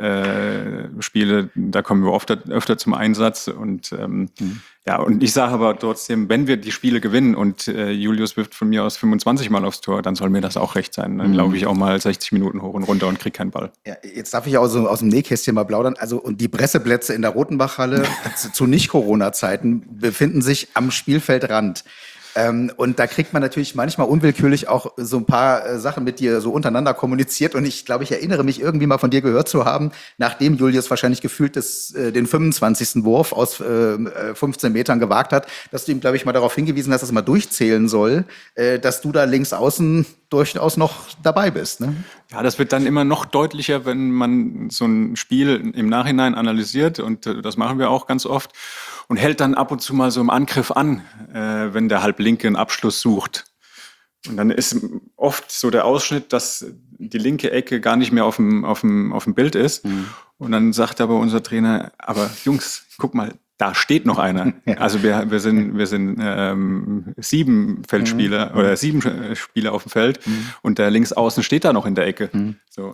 andere äh, Spiele, da kommen wir oft, öfter zum Einsatz. Und ähm, hm. ja, und ich sage aber trotzdem, wenn wir die Spiele gewinnen und äh, Julius wirft von mir aus fünfundzwanzig Mal aufs Tor, dann soll mir das auch recht sein. Dann hm. laufe ich auch mal sechzig Minuten hoch und runter und kriege keinen Ball. Ja, jetzt darf ich auch so aus dem Nähkästchen mal plaudern. Also und die Presseplätze in der Rotenbachhalle zu, zu Nicht-Corona-Zeiten befinden sich am Spielfeldrand. Ähm, und da kriegt man natürlich manchmal unwillkürlich auch so ein paar äh, Sachen mit dir so untereinander kommuniziert. Und ich glaube, ich erinnere mich irgendwie mal von dir gehört zu haben, nachdem Julius wahrscheinlich gefühlt das, äh, den fünfundzwanzigsten Wurf aus äh, fünfzehn Metern gewagt hat, dass du ihm, glaube ich, mal darauf hingewiesen hast, dass er mal durchzählen soll, äh, dass du da links außen durchaus noch dabei bist. Ne? Ja, das wird dann immer noch deutlicher, wenn man so ein Spiel im Nachhinein analysiert. Und äh, das machen wir auch ganz oft. Und hält dann ab und zu mal so im Angriff an, äh, wenn der Halblinke einen Abschluss sucht. Und dann ist oft so der Ausschnitt, dass die linke Ecke gar nicht mehr auf dem, auf dem, auf dem Bild ist. Mhm. Und dann sagt aber unser Trainer, aber Jungs, guck mal, da steht noch einer. Ja. Also wir, wir sind, wir sind ähm, sieben Feldspieler mhm. oder sieben Spieler auf dem Feld mhm. und der Linksaußen steht da noch in der Ecke. Mhm. So,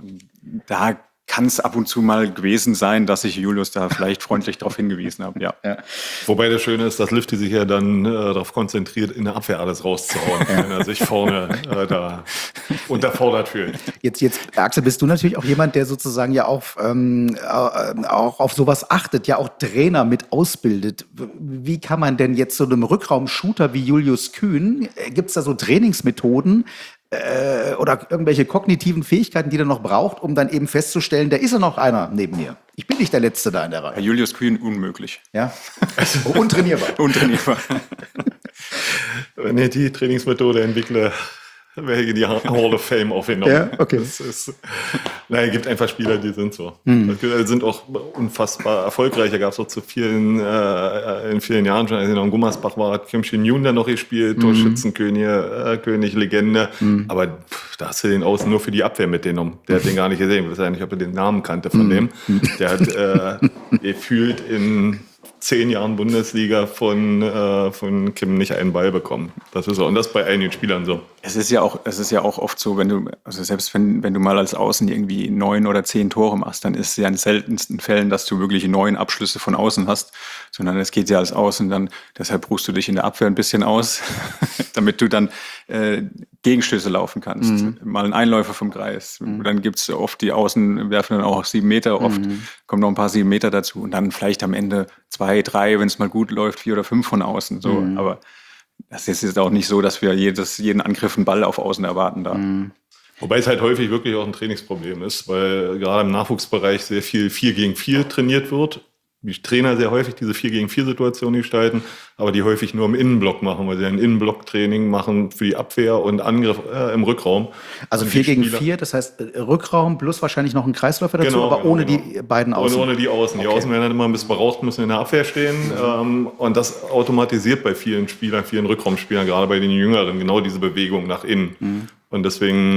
da kann es ab und zu mal gewesen sein, dass ich Julius da vielleicht freundlich darauf hingewiesen habe. Ja. Ja. Wobei das Schöne ist, dass Lüfti sich ja dann äh, darauf konzentriert, in der Abwehr alles rauszuhauen, wenn er sich vorne äh, da unterfordert fühlt. Jetzt, jetzt, Axel, bist du natürlich auch jemand, der sozusagen ja auch, ähm, äh, auch auf sowas achtet, ja auch Trainer mit ausbildet. Wie kann man denn jetzt so einem Rückraum-Shooter wie Julius Kühn, äh, gibt es da so Trainingsmethoden, Äh, oder irgendwelche kognitiven Fähigkeiten, die er noch braucht, um dann eben festzustellen, da ist ja noch einer neben mir. Ich bin nicht der Letzte da in der Reihe. Herr Julius Kühn, unmöglich. Ja, untrainierbar. Untrainierbar. Wenn ich die Trainingsmethode entwickle, wäre ich in die Hall of Fame aufgenommen. Ja, okay. Das ist, nein, es gibt einfach Spieler, die sind so. Mhm. Die sind auch unfassbar erfolgreich. Da gab es auch zu vielen, äh, in vielen Jahren schon, als ich noch in Gummersbach war, hat Kim Shin-Yoon da noch gespielt, mhm. Torschützenkönig, äh, König, Legende. Mhm. Aber pff, da hast du den Außen nur für die Abwehr mitgenommen. Der hat den gar nicht gesehen. Ich weiß ja nicht, ob er den Namen kannte von mhm. dem. Der hat äh, gefühlt in zehn Jahren Bundesliga von, äh, von Kim nicht einen Ball bekommen. Das ist so. Und das bei einigen Spielern so. Es ist ja auch, es ist ja auch oft so, wenn du, also selbst wenn, wenn du mal als Außen irgendwie neun oder zehn Tore machst, dann ist es ja in seltensten Fällen, dass du wirklich neun Abschlüsse von außen hast, sondern es geht ja als Außen dann, deshalb ruhst du dich in der Abwehr ein bisschen aus, damit du dann äh, Gegenstöße laufen kannst. Mhm. Mal ein Einläufer vom Kreis. Mhm. Dann gibt's oft, die Außen werfen dann auch sieben Meter, oft mhm. kommen noch ein paar sieben Meter dazu und dann vielleicht am Ende zwei, drei, wenn es mal gut läuft, vier oder fünf von außen. So, mhm. aber das ist jetzt auch nicht so, dass wir jedes, jeden Angriff einen Ball auf Außen erwarten da. Mhm. Wobei es halt häufig wirklich auch ein Trainingsproblem ist, weil gerade im Nachwuchsbereich sehr viel vier gegen vier trainiert wird. Die Trainer sehr häufig diese vier gegen vier Situation gestalten, aber die häufig nur im Innenblock machen, weil sie ein Innenblock-Training machen für die Abwehr und Angriff äh, im Rückraum. Also vier gegen vier, das heißt äh, Rückraum plus wahrscheinlich noch ein Kreisläufer dazu, genau, aber ohne genau. die beiden Außen. Ohne, ohne die Außen. Okay. Die Außen werden dann immer ein bisschen beraucht, müssen in der Abwehr stehen. Mhm. Ähm, und das automatisiert bei vielen Spielern, vielen Rückraumspielern, gerade bei den Jüngeren, genau diese Bewegung nach innen. Mhm. Und deswegen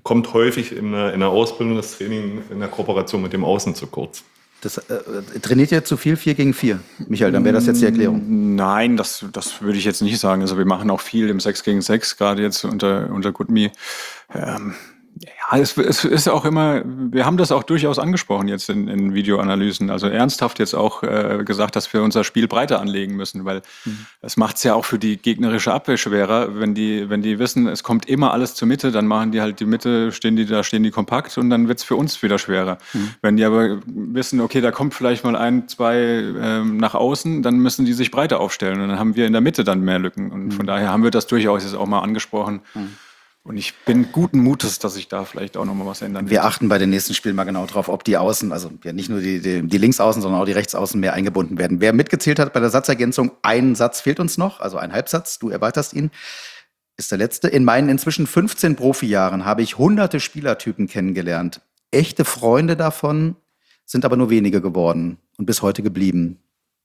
kommt häufig in der, in der Ausbildung, das Training in der Kooperation mit dem Außen zu kurz. Das, äh, trainiert ihr zu viel vier gegen vier? Michael, dann wäre das jetzt die Erklärung. Nein, das, das würde ich jetzt nicht sagen. Also wir machen auch viel im sechs gegen sechs, gerade jetzt unter, unter GoodMe. Ähm, ja, es, es ist auch immer, wir haben das auch durchaus angesprochen jetzt in, in Videoanalysen. Also ernsthaft jetzt auch äh, gesagt, dass wir unser Spiel breiter anlegen müssen, weil es mhm. macht es ja auch für die gegnerische Abwehr schwerer, wenn die, wenn die wissen, es kommt immer alles zur Mitte, dann machen die halt die Mitte, stehen die da, stehen die kompakt und dann wird es für uns wieder schwerer. Mhm. Wenn die aber wissen, okay, da kommt vielleicht mal ein, zwei ähm, nach außen, dann müssen die sich breiter aufstellen und dann haben wir in der Mitte dann mehr Lücken. Und mhm. von daher haben wir das durchaus jetzt auch mal angesprochen. Mhm. Und ich bin guten Mutes, dass ich da vielleicht auch noch mal was ändern will. Wir achten bei den nächsten Spielen mal genau drauf, ob die Außen, also ja nicht nur die, die, die Linksaußen, sondern auch die Rechtsaußen mehr eingebunden werden. Wer mitgezählt hat bei der Satzergänzung, ein Satz fehlt uns noch, also ein Halbsatz, du erweiterst ihn, ist der letzte. In meinen inzwischen fünfzehn Profijahren habe ich hunderte Spielertypen kennengelernt. Echte Freunde davon sind aber nur wenige geworden und bis heute geblieben.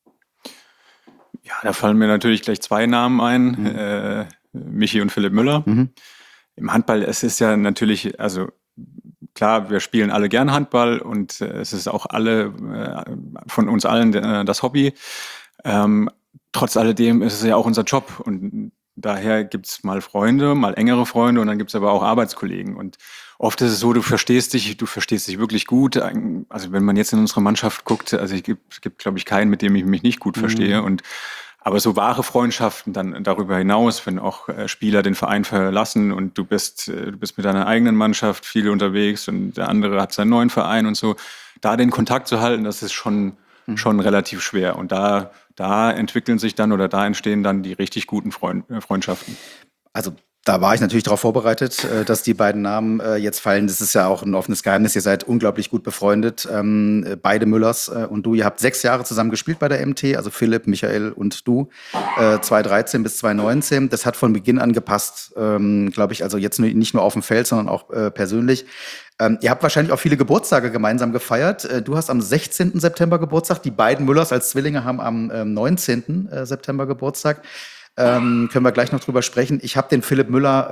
Ja, da fallen mir natürlich gleich zwei Namen ein, mhm. äh, Michi und Philipp Müller. Mhm. Im Handball, es ist ja natürlich, also klar, wir spielen alle gern Handball und äh, es ist auch alle, äh, von uns allen äh, das Hobby. Ähm, trotz alledem ist es ja auch unser Job und daher gibt's mal Freunde, mal engere Freunde und dann gibt's aber auch Arbeitskollegen. Und oft ist es so, du verstehst dich, du verstehst dich wirklich gut. Also wenn man jetzt in unsere Mannschaft guckt, also es gibt, es gibt glaube ich, keinen, mit dem ich mich nicht gut mhm. verstehe. Und aber so wahre Freundschaften dann darüber hinaus, wenn auch äh, Spieler den Verein verlassen und du bist, äh, du bist mit deiner eigenen Mannschaft viel unterwegs und der andere hat seinen neuen Verein und so, da den Kontakt zu halten, das ist schon, mhm. schon relativ schwer. Und da, da entwickeln sich dann oder da entstehen dann die richtig guten Freund, äh, Freundschaften. Also da war ich natürlich darauf vorbereitet, äh, dass die beiden Namen äh, jetzt fallen. Das ist ja auch ein offenes Geheimnis. Ihr seid unglaublich gut befreundet. Ähm, beide Müllers äh, und du. Ihr habt sechs Jahre zusammen gespielt bei der M T, also Philipp, Michael und du. Äh, zweitausenddreizehn bis zweitausendneunzehn. Das hat von Beginn an gepasst, ähm, glaube ich. Also jetzt nicht nur auf dem Feld, sondern auch äh, persönlich. Ähm, ihr habt wahrscheinlich auch viele Geburtstage gemeinsam gefeiert. Äh, du hast am sechzehnten September Geburtstag. Die beiden Müllers als Zwillinge haben am äh, neunzehnten September Geburtstag. Ähm, können wir gleich noch drüber sprechen. Ich habe den Philipp Müller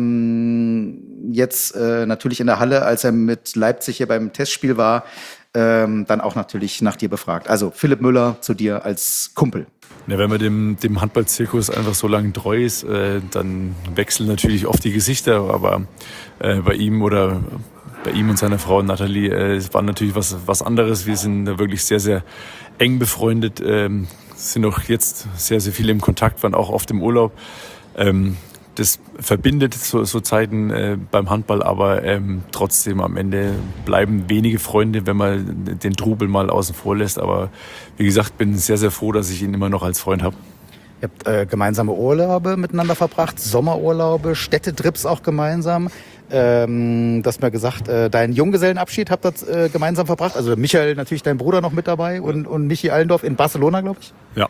ähm, jetzt äh, natürlich in der Halle, als er mit Leipzig hier beim Testspiel war, ähm, dann auch natürlich nach dir befragt. Also Philipp Müller zu dir als Kumpel. Ja, wenn man dem, dem Handballzirkus einfach so lange treu ist, äh, dann wechseln natürlich oft die Gesichter, aber äh, bei ihm oder bei ihm und seiner Frau Nathalie äh, war natürlich was, was anderes. Wir sind da wirklich sehr, sehr eng befreundet. Ähm, sind auch jetzt sehr, sehr viele im Kontakt, waren auch oft im Urlaub. Ähm, das verbindet so, so Zeiten äh, beim Handball, aber ähm, trotzdem am Ende bleiben wenige Freunde, wenn man den Trubel mal außen vor lässt. Aber wie gesagt, bin sehr, sehr froh, dass ich ihn immer noch als Freund habe. Ihr habt äh, gemeinsame Urlaube miteinander verbracht, Sommerurlaube, Städtetrips auch gemeinsam. Ähm, du hast mir gesagt, äh, deinen Junggesellenabschied habt ihr äh, gemeinsam verbracht. Also Michael, natürlich dein Bruder noch mit dabei und, und Michi Allendorf in Barcelona, glaube ich. Ja.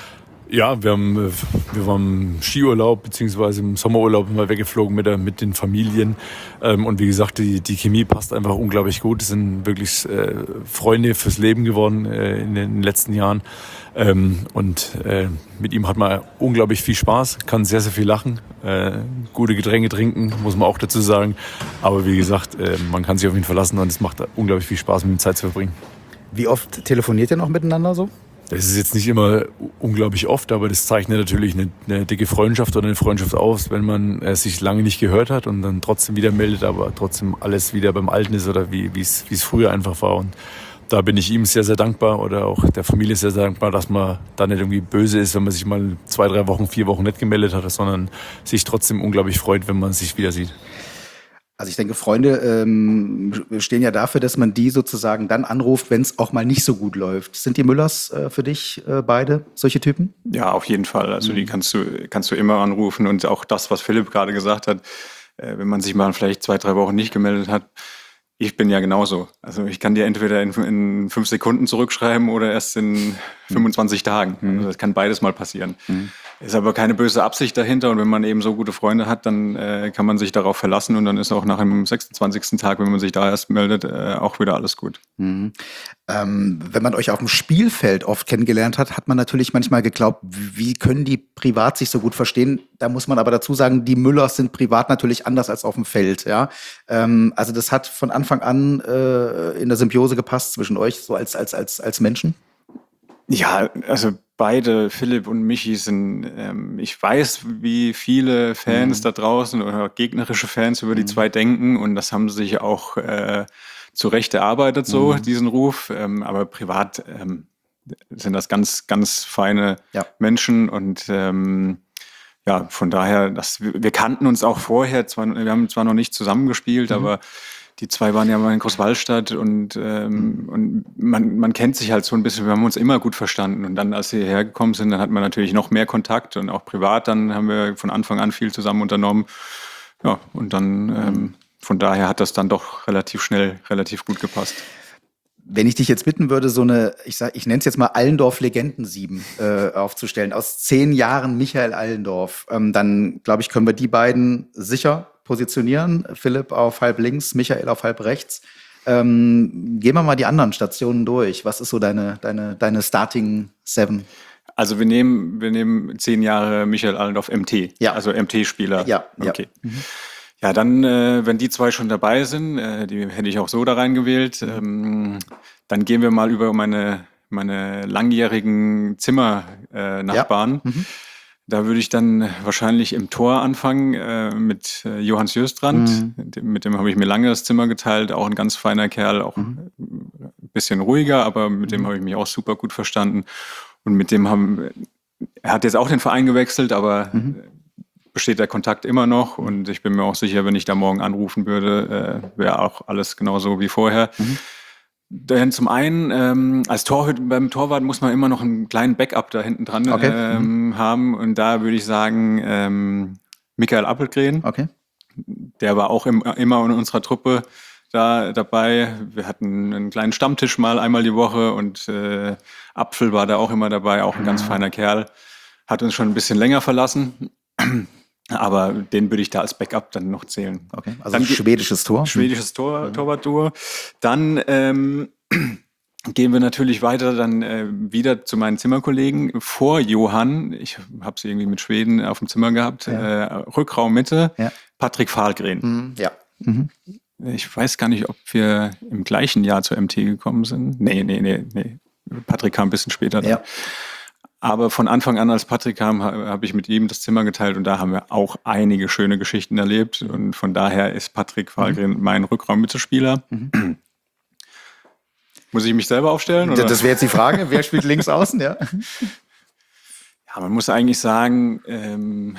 Ja, wir haben, wir waren im Skiurlaub beziehungsweise im Sommerurlaub immer weggeflogen mit, der, mit den Familien. Ähm, und wie gesagt, die, die Chemie passt einfach unglaublich gut. Es sind wirklich äh, Freunde fürs Leben geworden äh, in den letzten Jahren. Ähm, und äh, mit ihm hat man unglaublich viel Spaß, kann sehr, sehr viel lachen, äh, gute Getränke trinken, muss man auch dazu sagen. Aber wie gesagt, äh, man kann sich auf ihn verlassen und es macht unglaublich viel Spaß, mit ihm Zeit zu verbringen. Wie oft telefoniert ihr noch miteinander so? Das ist jetzt nicht immer unglaublich oft, aber das zeichnet natürlich eine, eine dicke Freundschaft oder eine Freundschaft aus, wenn man äh, sich lange nicht gehört hat und dann trotzdem wieder meldet, aber trotzdem alles wieder beim Alten ist oder wie es wie es früher einfach war. Und da bin ich ihm sehr, sehr dankbar oder auch der Familie sehr, sehr dankbar, dass man da nicht irgendwie böse ist, wenn man sich mal zwei, drei Wochen, vier Wochen nicht gemeldet hat, sondern sich trotzdem unglaublich freut, wenn man sich wieder sieht. Also ich denke, Freunde ähm, stehen ja dafür, dass man die sozusagen dann anruft, wenn es auch mal nicht so gut läuft. Sind die Müllers äh, für dich äh, beide solche Typen? Ja, auf jeden Fall. Also mhm. die kannst du, kannst du immer anrufen. Und auch das, was Philipp gerade gesagt hat, äh, wenn man sich mal vielleicht zwei, drei Wochen nicht gemeldet hat, ich bin ja genauso. Also ich kann dir entweder in, in fünf Sekunden zurückschreiben oder erst in fünfundzwanzig Tagen. Mhm. Also das kann beides mal passieren. Mhm. Ist aber keine böse Absicht dahinter und wenn man eben so gute Freunde hat, dann äh, kann man sich darauf verlassen und dann ist auch nach dem sechsundzwanzigsten Tag, wenn man sich da erst meldet, äh, auch wieder alles gut. Mhm. Ähm, wenn man euch auf dem Spielfeld oft kennengelernt hat, hat man natürlich manchmal geglaubt, wie können die privat sich so gut verstehen? Da muss man aber dazu sagen, die Müllers sind privat natürlich anders als auf dem Feld. Ja? Ähm, also das hat von Anfang an äh, in der Symbiose gepasst zwischen euch, so als, als, als, als Menschen? Ja, also beide, Philipp und Michi, sind, ähm, ich weiß, wie viele Fans mhm. da draußen oder gegnerische Fans über die mhm. zwei denken und das haben sie sich auch äh, zu Recht erarbeitet, so mhm. diesen Ruf. Ähm, aber privat ähm, sind das ganz, ganz feine ja. Menschen und ähm, ja, von daher, das, wir kannten uns auch vorher, zwar, wir haben zwar noch nicht zusammengespielt, mhm. aber die zwei waren ja mal in Großwallstadt und, ähm, und man, man kennt sich halt so ein bisschen, wir haben uns immer gut verstanden. Und dann, als sie hierher gekommen sind, dann hat man natürlich noch mehr Kontakt und auch privat, dann haben wir von Anfang an viel zusammen unternommen. Ja, und dann, ähm, von daher hat das dann doch relativ schnell, relativ gut gepasst. Wenn ich dich jetzt bitten würde, so eine, ich sag, ich nenne es jetzt mal Allendorf-Legenden-Sieben äh, aufzustellen, aus zehn Jahren Michael Allendorf, ähm, dann, glaube ich, können wir die beiden sicher positionieren. Philipp auf halb links, Michael auf halb rechts. Ähm, gehen wir mal die anderen Stationen durch. Was ist so deine, deine, deine Starting Seven? Also wir nehmen, wir nehmen zehn Jahre Michael Allendorf M T, ja. also M T-Spieler. Ja, okay. Ja, mhm. ja dann, äh, wenn die zwei schon dabei sind, äh, die hätte ich auch so da reingewählt, ähm, dann gehen wir mal über meine, meine langjährigen Zimmernachbarn. Äh, ja. mhm. Da würde ich dann wahrscheinlich im Tor anfangen äh, mit äh, Johannes Jöstrand. Mhm. Mit dem habe ich mir lange das Zimmer geteilt. Auch ein ganz feiner Kerl, auch mhm. ein bisschen ruhiger, aber mit dem habe ich mich auch super gut verstanden. Und mit dem haben, er hat jetzt auch den Verein gewechselt, aber mhm. besteht der Kontakt immer noch. Und ich bin mir auch sicher, wenn ich da morgen anrufen würde, äh, wäre auch alles genauso wie vorher. Mhm. Denn zum einen, ähm, als Torhüter, beim Torwart muss man immer noch einen kleinen Backup da hinten dran okay. ähm, mhm. haben. Und da würde ich sagen, ähm, Michael Appelgren. Okay. Der war auch im, immer in unserer Truppe da dabei. Wir hatten einen kleinen Stammtisch mal einmal die Woche und äh, Apfel war da auch immer dabei, auch ein ganz feiner Kerl. Hat uns schon ein bisschen länger verlassen. Aber den würde ich da als Backup dann noch zählen. Okay, also dann schwedisches Tor. Schwedisches Tor, mhm. Torwartduo. Dann ähm, gehen wir natürlich weiter dann äh, wieder zu meinen Zimmerkollegen. Vor Johann, ich habe sie irgendwie mit Schweden auf dem Zimmer gehabt, ja. äh, Rückraum Mitte, ja. Patrick Fahlgren. Mhm. Ja. Mhm. Ich weiß gar nicht, ob wir im gleichen Jahr zur M T gekommen sind. Nee, nee, nee, nee. Patrick kam ein bisschen später dann. Ja. Aber von Anfang an, als Patrick kam, habe ich mit ihm das Zimmer geteilt und da haben wir auch einige schöne Geschichten erlebt. Und von daher ist Patrick Fahlgren mhm. mein Rückraum-Mittelspieler. Mhm. Muss ich mich selber aufstellen? Oder? Das wäre jetzt die Frage. Wer spielt links außen? Ja, ja man muss eigentlich sagen, ähm,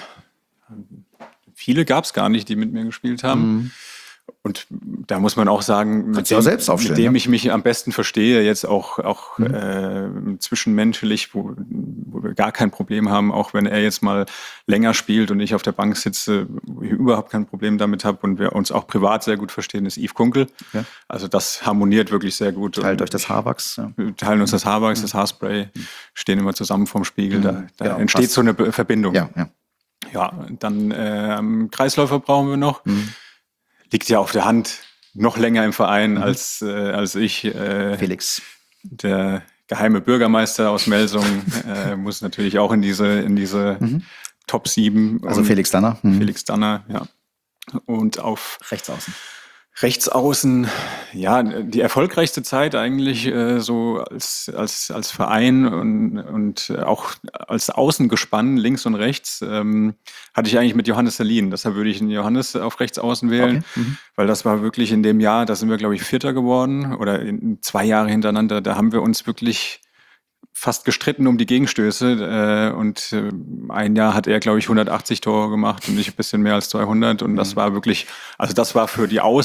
viele gab es gar nicht, die mit mir gespielt haben. Mhm. Und da muss man auch sagen, mit dem, selbst mit dem ich mich am besten verstehe, jetzt auch, auch mhm. äh, zwischenmenschlich, wo, wo wir gar kein Problem haben, auch wenn er jetzt mal länger spielt und ich auf der Bank sitze, wo ich überhaupt kein Problem damit habe und wir uns auch privat sehr gut verstehen, ist Yves Kunkel. Ja. Also das harmoniert wirklich sehr gut. Teilt euch das Haarwachs. Ja. Wir teilen uns das Haarwachs, mhm. das Haarspray, stehen immer zusammen vorm Spiegel, mhm. da, da ja, entsteht passt. So eine Verbindung. Ja, ja. ja dann äh, Kreisläufer brauchen wir noch. Mhm. Liegt ja auf der Hand, noch länger im Verein mhm. als, äh, als ich. Äh, Felix. Der geheime Bürgermeister aus Melsung äh, muss natürlich auch in diese, in diese mhm. Top sieben. Also Felix Danner. Mhm. Felix Danner, ja. Und auf Rechtsaußen. Rechtsaußen, ja, die erfolgreichste Zeit eigentlich äh, so als, als, als Verein und, und auch als Außengespann links und rechts ähm, hatte ich eigentlich mit Johannes Selin. Deshalb würde ich den Johannes auf Rechtsaußen wählen, okay. mhm. weil das war wirklich in dem Jahr, da sind wir, glaube ich, Vierter geworden oder in zwei Jahre hintereinander. Da haben wir uns wirklich fast gestritten um die Gegenstöße äh, und äh, ein Jahr hat er, glaube ich, hundertachtzig Tore gemacht und ich ein bisschen mehr als zweihundert und mhm. das war wirklich, also das war für die Außen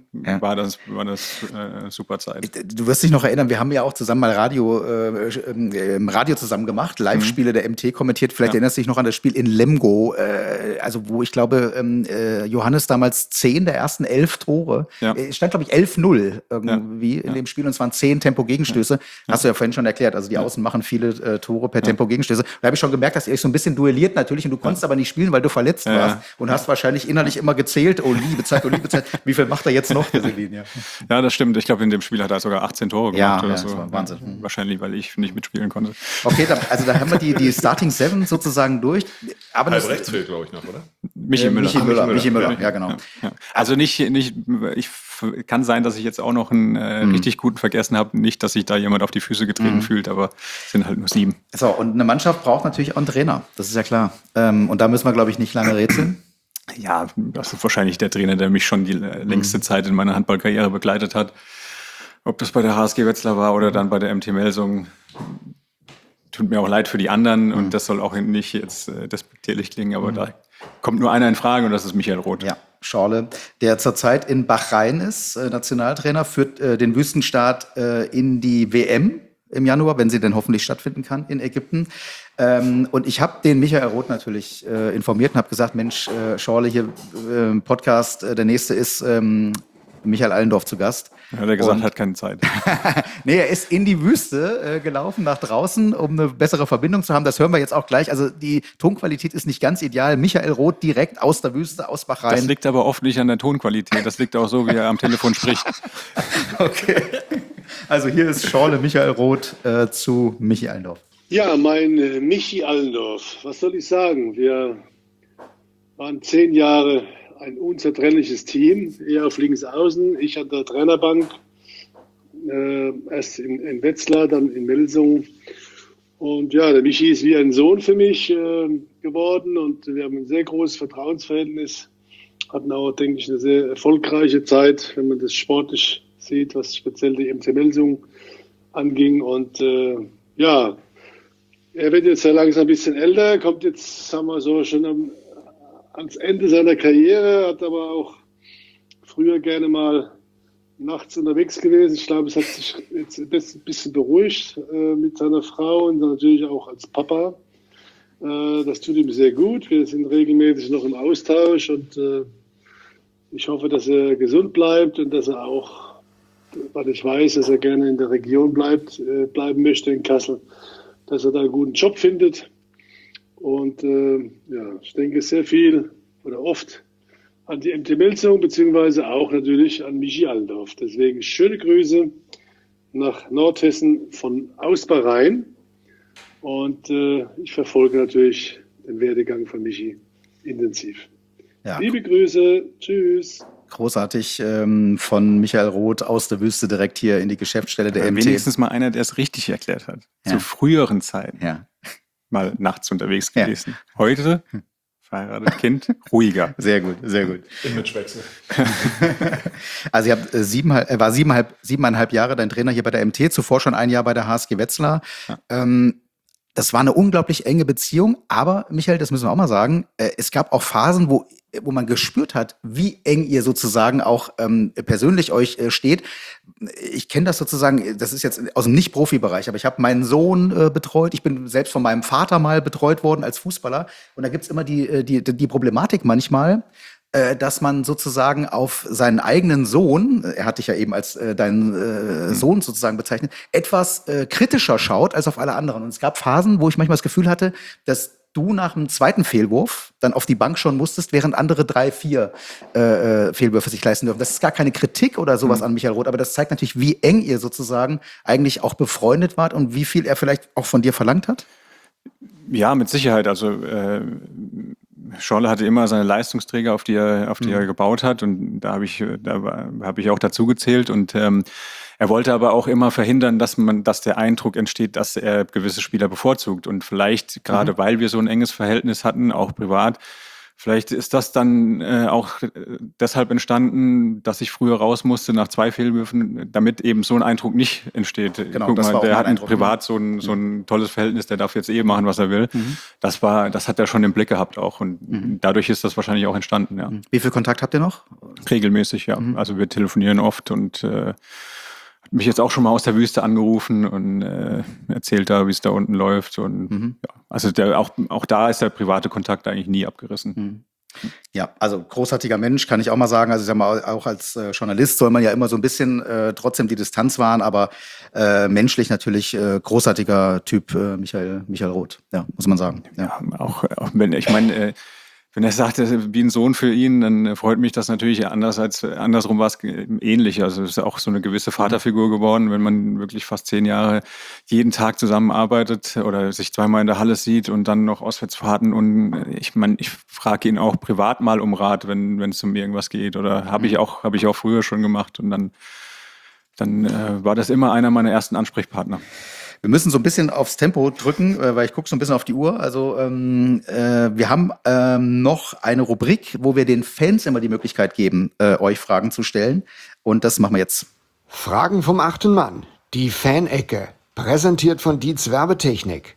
ja. war das, war das äh, super Zeit. Du wirst dich noch erinnern, wir haben ja auch zusammen mal Radio, äh, im Radio zusammen gemacht, Live-Spiele mhm. der M T kommentiert. Vielleicht ja. erinnerst du dich noch an das Spiel in Lemgo, äh, also wo ich glaube, äh, Johannes damals zehn der ersten elf Tore, ja. äh, stand glaube ich elf null irgendwie ja. in ja. dem Spiel und es waren zehn Tempo-Gegenstöße. Ja. Hast du ja vorhin schon erklärt, also die ja. Außen machen viele äh, Tore per ja. Tempo-Gegenstöße. Da habe ich schon gemerkt, dass ihr euch so ein bisschen duelliert natürlich und du konntest ja. aber nicht spielen, weil du verletzt ja. warst und hast wahrscheinlich innerlich immer gezählt, oh liebe Zeit, oh liebe Zeit, wie viel macht er jetzt noch, Selin? Ja. ja, das stimmt. Ich glaube, in dem Spiel hat er sogar achtzehn Tore gemacht ja, oder ja, so. Das war Wahnsinn. Ja, wahrscheinlich, weil ich nicht mitspielen konnte. Okay, da, also da haben wir die, die Starting Seven sozusagen durch. Aber Halb rechts fehlt, glaube ich, noch, oder? Michi äh, Müller. Michi Müller, Michi Müller, ja, genau. Ja, ja. Also nicht, nicht, ich kann sein, dass ich jetzt auch noch einen äh, mhm. richtig guten vergessen habe. Nicht, dass sich da jemand auf die Füße getreten mhm. fühlt, aber es sind halt nur sieben. So, und eine Mannschaft braucht natürlich auch einen Trainer. Das ist ja klar. Ähm, und da müssen wir, glaube ich, nicht lange rätseln. Ja, das ist wahrscheinlich der Trainer, der mich schon die längste mhm. Zeit in meiner Handballkarriere begleitet hat. Ob das bei der H S G Wetzlar war oder dann bei der M T Melsungen. Tut mir auch leid für die anderen mhm. und das soll auch nicht jetzt äh, despektierlich klingen, aber mhm. da kommt nur einer in Frage und das ist Michael Roth. Ja, Schorle, der zurzeit in Bahrain ist, äh, Nationaltrainer, führt äh, den Wüstenstaat äh, in die W M im Januar, wenn sie denn hoffentlich stattfinden kann in Ägypten. Ähm, und ich habe den Michael Roth natürlich äh, informiert und habe gesagt, Mensch, äh, Schorle, hier äh, Podcast, äh, der nächste ist ähm, Michael Allendorf zu Gast. Ja, der gesagt, und, hat keine Zeit. nee, er ist in die Wüste äh, gelaufen, nach draußen, um eine bessere Verbindung zu haben. Das hören wir jetzt auch gleich. Also die Tonqualität ist nicht ganz ideal. Michael Roth direkt aus der Wüste, aus Bahrain. Das liegt aber oft nicht an der Tonqualität. Das liegt auch so, wie er am Telefon spricht. Okay. Also hier ist Schorle Michael Roth äh, zu Michi Allendorf. Ja, mein äh, Michi Allendorf. Was soll ich sagen? Wir waren zehn Jahre ein unzertrennliches Team, eher auf links außen, ich an der Trainerbank, äh, erst in, in Wetzlar, dann in Melsungen. Und ja, der Michi ist wie ein Sohn für mich äh, geworden und wir haben ein sehr großes Vertrauensverhältnis, hatten auch, denke ich, eine sehr erfolgreiche Zeit, wenn man das sportlich sieht, was speziell die M T Melsungen anging. Und äh, ja, er wird jetzt ja langsam ein bisschen älter, kommt jetzt, sagen wir so, schon am ans Ende seiner Karriere, hat aber auch früher gerne mal nachts unterwegs gewesen. Ich glaube, es hat sich jetzt ein bisschen beruhigt äh, mit seiner Frau und natürlich auch als Papa. Äh, das tut ihm sehr gut. Wir sind regelmäßig noch im Austausch und äh, ich hoffe, dass er gesund bleibt und dass er auch, weil ich weiß, dass er gerne in der Region bleibt, äh, bleiben möchte in Kassel, dass er da einen guten Job findet. Und äh, ja, ich denke sehr viel oder oft an die M T Melsungen, beziehungsweise auch natürlich an Michi Allendorf. Deswegen schöne Grüße nach Nordhessen von aus Bahrain. Und äh, ich verfolge natürlich den Werdegang von Michi intensiv. Ja. Liebe Grüße, tschüss. Großartig ähm, von Michael Roth aus der Wüste direkt hier in die Geschäftsstelle der ja, M T. Wenigstens mal einer, der es richtig erklärt hat. Ja. Zu früheren Zeiten. Ja. Mal nachts unterwegs gewesen. Ja. Heute, verheiratet, Kind, ruhiger. Sehr gut, sehr gut. Imagewechsel. Also ihr habt äh, sieben, äh, war siebeneinhalb, siebeneinhalb Jahre dein Trainer hier bei der M T, zuvor schon ein Jahr bei der H S G Wetzlar. Ja. Ähm, das war eine unglaublich enge Beziehung, aber Michael, das müssen wir auch mal sagen, äh, es gab auch Phasen, wo wo man gespürt hat, wie eng ihr sozusagen auch ähm, persönlich euch äh, steht. Ich kenne das sozusagen, das ist jetzt aus dem Nicht-Profi-Bereich, aber ich habe meinen Sohn äh, betreut. Ich bin selbst von meinem Vater mal betreut worden als Fußballer. Und da gibt's immer die, die, die Problematik manchmal, äh, dass man sozusagen auf seinen eigenen Sohn, er hat dich ja eben als äh, deinen äh, Sohn sozusagen bezeichnet, etwas äh, kritischer schaut als auf alle anderen. Und es gab Phasen, wo ich manchmal das Gefühl hatte, dass du nach dem zweiten Fehlwurf dann auf die Bank schon musstest, während andere drei, vier äh, Fehlwürfe sich leisten dürfen. Das ist gar keine Kritik oder sowas mhm. an Michael Roth, aber das zeigt natürlich, wie eng ihr sozusagen eigentlich auch befreundet wart und wie viel er vielleicht auch von dir verlangt hat. Ja, mit Sicherheit. Also äh, Schorle hatte immer seine Leistungsträger, auf die er, auf die mhm. er gebaut hat, und da habe ich, da habe ich auch dazu gezählt. Und ähm, er wollte aber auch immer verhindern, dass man, dass der Eindruck entsteht, dass er gewisse Spieler bevorzugt. Und vielleicht gerade, mhm. weil wir so ein enges Verhältnis hatten, auch privat, Vielleicht ist das dann äh, auch deshalb entstanden, dass ich früher raus musste nach zwei Fehlwürfen, damit eben so ein Eindruck nicht entsteht. Genau, Guck das mal, war auch der mein hat ein Eindruck, privat so ein, so ein tolles Verhältnis, der darf jetzt eh machen, was er will. Mhm. Das war, das hat er schon im Blick gehabt auch und Mhm. dadurch ist das wahrscheinlich auch entstanden, ja. Wie viel Kontakt habt ihr noch? Regelmäßig, ja. Mhm. Also wir telefonieren oft und äh, hat mich jetzt auch schon mal aus der Wüste angerufen und äh, erzählt da, wie es da unten läuft. Und Mhm. ja, also der, auch, auch da ist der private Kontakt eigentlich nie abgerissen. Mhm. Ja, also großartiger Mensch, kann ich auch mal sagen. Also ich sag mal, auch als äh, Journalist soll man ja immer so ein bisschen äh, trotzdem die Distanz wahren, aber äh, menschlich natürlich äh, großartiger Typ, äh, Michael, Michael Roth, ja, muss man sagen. Ja. Ja, auch, auch wenn, ich meine, äh, wenn er sagt, das ist wie ein Sohn für ihn, dann freut mich das natürlich. Andererseits, andersrum war es ähnlich. Also es ist auch so eine gewisse Vaterfigur geworden, wenn man wirklich fast zehn Jahre jeden Tag zusammenarbeitet oder sich zweimal in der Halle sieht und dann noch Auswärtsfahrten. Und ich meine, ich frage ihn auch privat mal um Rat, wenn wenn es um irgendwas geht. Oder habe ich auch habe ich auch früher schon gemacht. Und dann dann äh, war das immer einer meiner ersten Ansprechpartner. Wir müssen so ein bisschen aufs Tempo drücken, äh, weil ich gucke so ein bisschen auf die Uhr. Also ähm, äh, wir haben ähm, noch eine Rubrik, wo wir den Fans immer die Möglichkeit geben, äh, euch Fragen zu stellen. Und das machen wir jetzt. Fragen vom achten Mann. Die Fanecke. Präsentiert von Dietz Werbetechnik.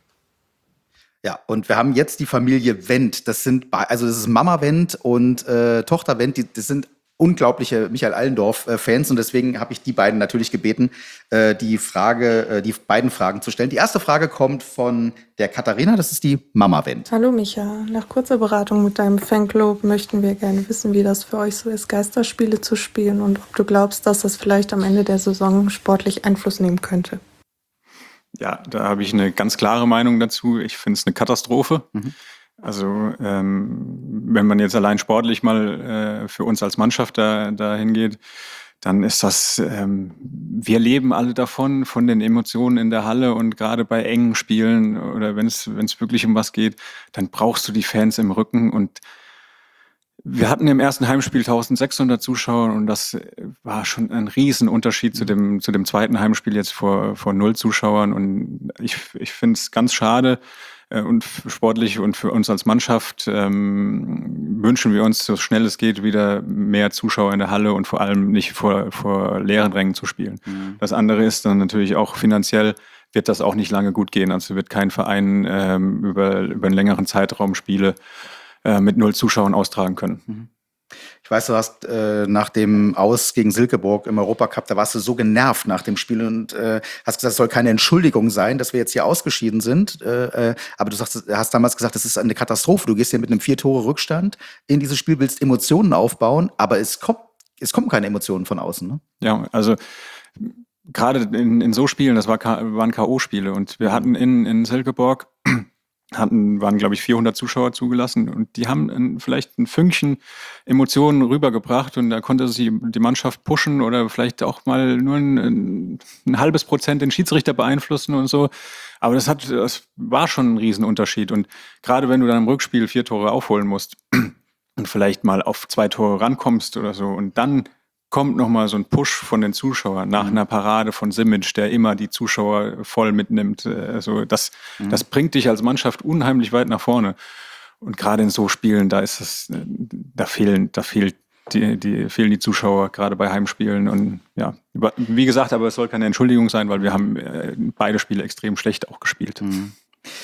Ja, und wir haben jetzt die Familie Wendt. Das sind, be- also das ist Mama Wendt und äh, Tochter Wendt. Die, das sind unglaubliche Michael Allendorf-Fans und deswegen habe ich die beiden natürlich gebeten, äh, die Frage, äh, die beiden Fragen zu stellen. Die erste Frage kommt von der Katharina, das ist die Mama Wendt. Hallo Micha, nach kurzer Beratung mit deinem Fanclub möchten wir gerne wissen, wie das für euch so ist, Geisterspiele zu spielen und ob du glaubst, dass das vielleicht am Ende der Saison sportlich Einfluss nehmen könnte. Ja, da habe ich eine ganz klare Meinung dazu. Ich finde es eine Katastrophe. Mhm. Also ähm, wenn man jetzt allein sportlich mal äh, für uns als Mannschaft da, da hingeht, dann ist das, ähm, wir leben alle davon, von den Emotionen in der Halle und gerade bei engen Spielen oder wenn es wenn es wirklich um was geht, dann brauchst du die Fans im Rücken und wir hatten im ersten Heimspiel eintausendsechshundert Zuschauer und das war schon ein Riesenunterschied zu dem, zu dem zweiten Heimspiel jetzt vor, vor null Zuschauern und ich, ich finde es ganz schade äh, und sportlich und für uns als Mannschaft ähm, wünschen wir uns, so schnell es geht, wieder mehr Zuschauer in der Halle und vor allem nicht vor, vor leeren Rängen zu spielen. Mhm. Das andere ist dann natürlich auch finanziell wird das auch nicht lange gut gehen. Also wird kein Verein ähm, über, über einen längeren Zeitraum Spiele mit null Zuschauern austragen können. Ich weiß, du hast äh, nach dem Aus gegen Silkeborg im Europacup, da warst du so genervt nach dem Spiel und äh, hast gesagt, es soll keine Entschuldigung sein, dass wir jetzt hier ausgeschieden sind. Äh, äh, aber du sagst, hast damals gesagt, das ist eine Katastrophe. Du gehst hier mit einem Vier-Tore-Rückstand in dieses Spiel, willst Emotionen aufbauen, aber es kommt, es kommen keine Emotionen von außen. Ne? Ja, also gerade in, in so Spielen, das war, waren K O-Spiele und wir hatten in, in Silkeborg hatten, waren, glaube ich, vierhundert Zuschauer zugelassen und die haben ein, vielleicht ein Fünkchen Emotionen rübergebracht und da konnte sie die Mannschaft pushen oder vielleicht auch mal nur ein, ein halbes Prozent den Schiedsrichter beeinflussen und so. Aber das hat, das war schon ein Riesenunterschied und gerade wenn du dann im Rückspiel vier Tore aufholen musst und vielleicht mal auf zwei Tore rankommst oder so und dann kommt nochmal so ein Push von den Zuschauern nach mhm. einer Parade von Simic, der immer die Zuschauer voll mitnimmt. Also das, mhm. das bringt dich als Mannschaft unheimlich weit nach vorne. Und gerade in so Spielen, da ist es, da fehlen, da fehlt die, die, fehlen die Zuschauer, gerade bei Heimspielen. Und ja, wie gesagt, aber es soll keine Entschuldigung sein, weil wir haben beide Spiele extrem schlecht auch gespielt. Mhm.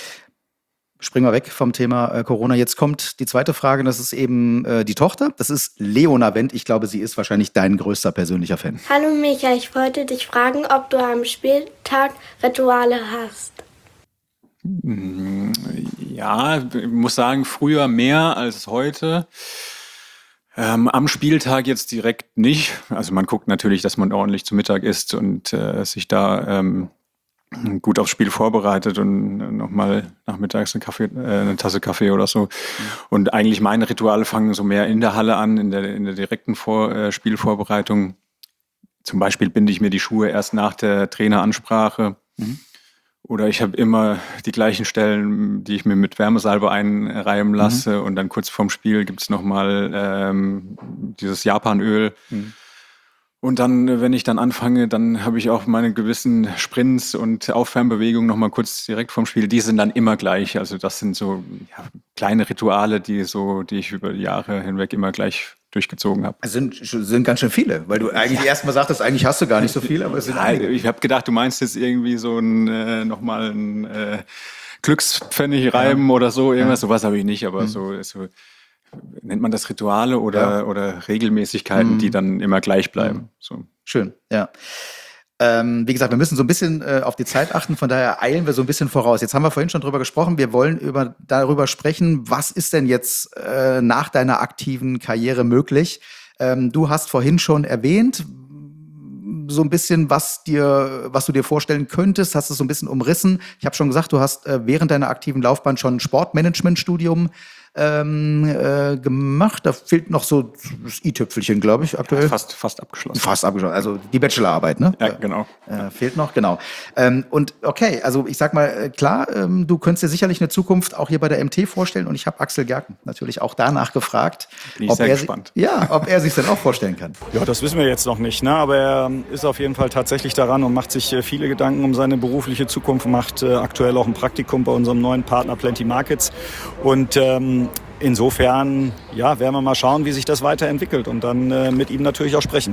Springen wir weg vom Thema äh, Corona. Jetzt kommt die zweite Frage, das ist eben äh, die Tochter. Das ist Leona Wendt. Ich glaube, sie ist wahrscheinlich dein größter persönlicher Fan. Hallo Micha, ich wollte dich fragen, ob du am Spieltag Rituale hast. Ja, ich muss sagen, früher mehr als heute. Ähm, am Spieltag jetzt direkt nicht. Also man guckt natürlich, dass man ordentlich zu Mittag isst und äh, sich da ähm, gut aufs Spiel vorbereitet und nochmal nachmittags eine, Kaffee, äh, eine Tasse Kaffee oder so. Mhm. Und eigentlich meine Rituale fangen so mehr in der Halle an, in der, in der direkten Vor, äh, Spielvorbereitung. Zum Beispiel binde ich mir die Schuhe erst nach der Traineransprache. Mhm. Oder ich habe immer die gleichen Stellen, die ich mir mit Wärmesalbe einreiben lasse. Mhm. Und dann kurz vorm Spiel gibt's nochmal ähm, dieses Japanöl. Mhm. Und dann, wenn ich dann anfange, dann habe ich auch meine gewissen Sprints und Aufwärmbewegungen nochmal kurz direkt vom Spiel. Die sind dann immer gleich. Also das sind so ja, kleine Rituale, die so, die ich über die Jahre hinweg immer gleich durchgezogen habe. Es sind, sind ganz schön viele, weil du eigentlich ja. erstmal sagtest, eigentlich hast du gar nicht so viel, aber es sind ja, einige. Ich habe gedacht, du meinst jetzt irgendwie so ein äh, nochmal ein äh, Glückspfennig reiben ja. oder so, irgendwas, ja. sowas habe ich nicht, aber mhm. so, so nennt man das Rituale oder, ja. oder Regelmäßigkeiten, mhm. die dann immer gleich bleiben. Mhm. So. Schön, ja. Ähm, wie gesagt, wir müssen so ein bisschen äh, auf die Zeit achten, von daher eilen wir so ein bisschen voraus. Jetzt haben wir vorhin schon drüber gesprochen, wir wollen über, darüber sprechen, was ist denn jetzt äh, nach deiner aktiven Karriere möglich? Ähm, du hast vorhin schon erwähnt, so ein bisschen, was dir, was du dir vorstellen könntest, hast es so ein bisschen umrissen. Ich habe schon gesagt, du hast äh, während deiner aktiven Laufbahn schon ein Sportmanagement-Studium ähm, äh, gemacht. Da fehlt noch so das i-Tüpfelchen, glaube ich, aktuell. Ja, fast, fast abgeschlossen. Fast abgeschlossen, also die Bachelorarbeit, ne? Ja, genau. Äh, fehlt noch, genau. Ähm, und okay, also ich sag mal, klar, ähm, du könntest dir sicherlich eine Zukunft auch hier bei der M T vorstellen und ich habe Axel Gerken natürlich auch danach gefragt, Bin ich ob, sehr er gespannt. Si- ja, ob er sich denn auch vorstellen kann. Ja, das wissen wir jetzt noch nicht, ne? Aber er ist auf jeden Fall tatsächlich daran und macht sich viele Gedanken um seine berufliche Zukunft, macht äh, aktuell auch ein Praktikum bei unserem neuen Partner Plenty Markets und ähm, insofern, ja, werden wir mal schauen, wie sich das weiterentwickelt und dann äh, mit ihm natürlich auch sprechen.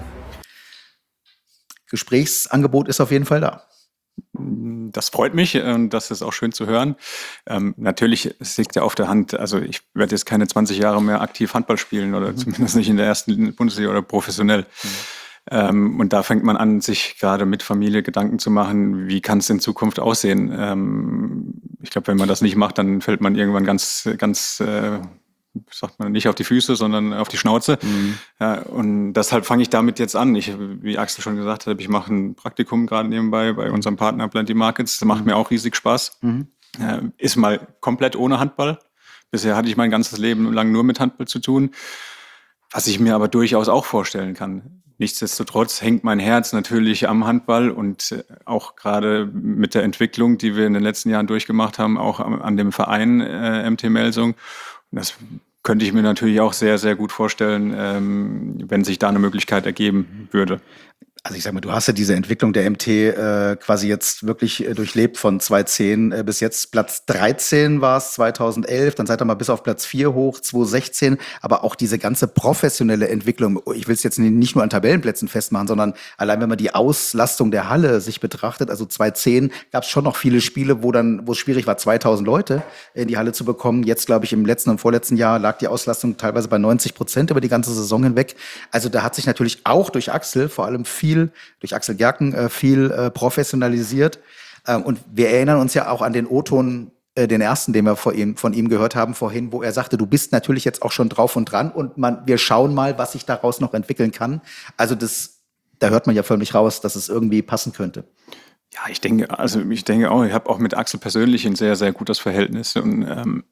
Gesprächsangebot ist auf jeden Fall da. Das freut mich und das ist auch schön zu hören. Ähm, natürlich, es liegt ja auf der Hand, also ich werde jetzt keine zwanzig Jahre mehr aktiv Handball spielen oder mhm. zumindest nicht in der ersten Bundesliga oder professionell. Mhm. Ähm, und da fängt man an, sich gerade mit Familie Gedanken zu machen, wie kann es in Zukunft aussehen. Ähm, ich glaube, wenn man das nicht macht, dann fällt man irgendwann ganz, ganz, äh, sagt man nicht auf die Füße, sondern auf die Schnauze. Mhm. Ja, und deshalb fange ich damit jetzt an. Ich, wie Axel schon gesagt hat, ich mache ein Praktikum gerade nebenbei bei unserem Partner Plenty Markets. Das macht mhm. mir auch riesig Spaß. Mhm. Äh, ist mal komplett ohne Handball. Bisher hatte ich mein ganzes Leben lang nur mit Handball zu tun. Was ich mir aber durchaus auch vorstellen kann. Nichtsdestotrotz hängt mein Herz natürlich am Handball und auch gerade mit der Entwicklung, die wir in den letzten Jahren durchgemacht haben, auch an dem Verein äh, M T Melsung. Das könnte ich mir natürlich auch sehr, sehr gut vorstellen, ähm, wenn sich da eine Möglichkeit ergeben würde. Also ich sag mal, du hast ja diese Entwicklung der M T äh, quasi jetzt wirklich äh, durchlebt von zweitausendzehn äh, bis jetzt. Platz dreizehn war es zweitausendelf, dann seid ihr mal bis auf Platz vier hoch, zweitausendsechzehn. Aber auch diese ganze professionelle Entwicklung, ich will es jetzt nicht nur an Tabellenplätzen festmachen, sondern allein wenn man die Auslastung der Halle sich betrachtet, also zweitausendzehn gab es schon noch viele Spiele, wo dann, wo es schwierig war, zweitausend Leute in die Halle zu bekommen. Jetzt, glaube ich, im letzten und vorletzten Jahr lag die Auslastung teilweise bei neunzig Prozent über die ganze Saison hinweg. Also da hat sich natürlich auch durch Axel vor allem viel durch Axel Gerken äh, viel äh, professionalisiert. Ähm, und wir erinnern uns ja auch an den O-Ton, äh, den ersten, den wir vor ihm, von ihm gehört haben vorhin, wo er sagte, du bist natürlich jetzt auch schon drauf und dran und man, wir schauen mal, was sich daraus noch entwickeln kann. Also das, da hört man ja förmlich raus, dass es irgendwie passen könnte. Ja, ich denke, also ich denke auch, ich habe auch mit Axel persönlich ein sehr, sehr gutes Verhältnis und ähm,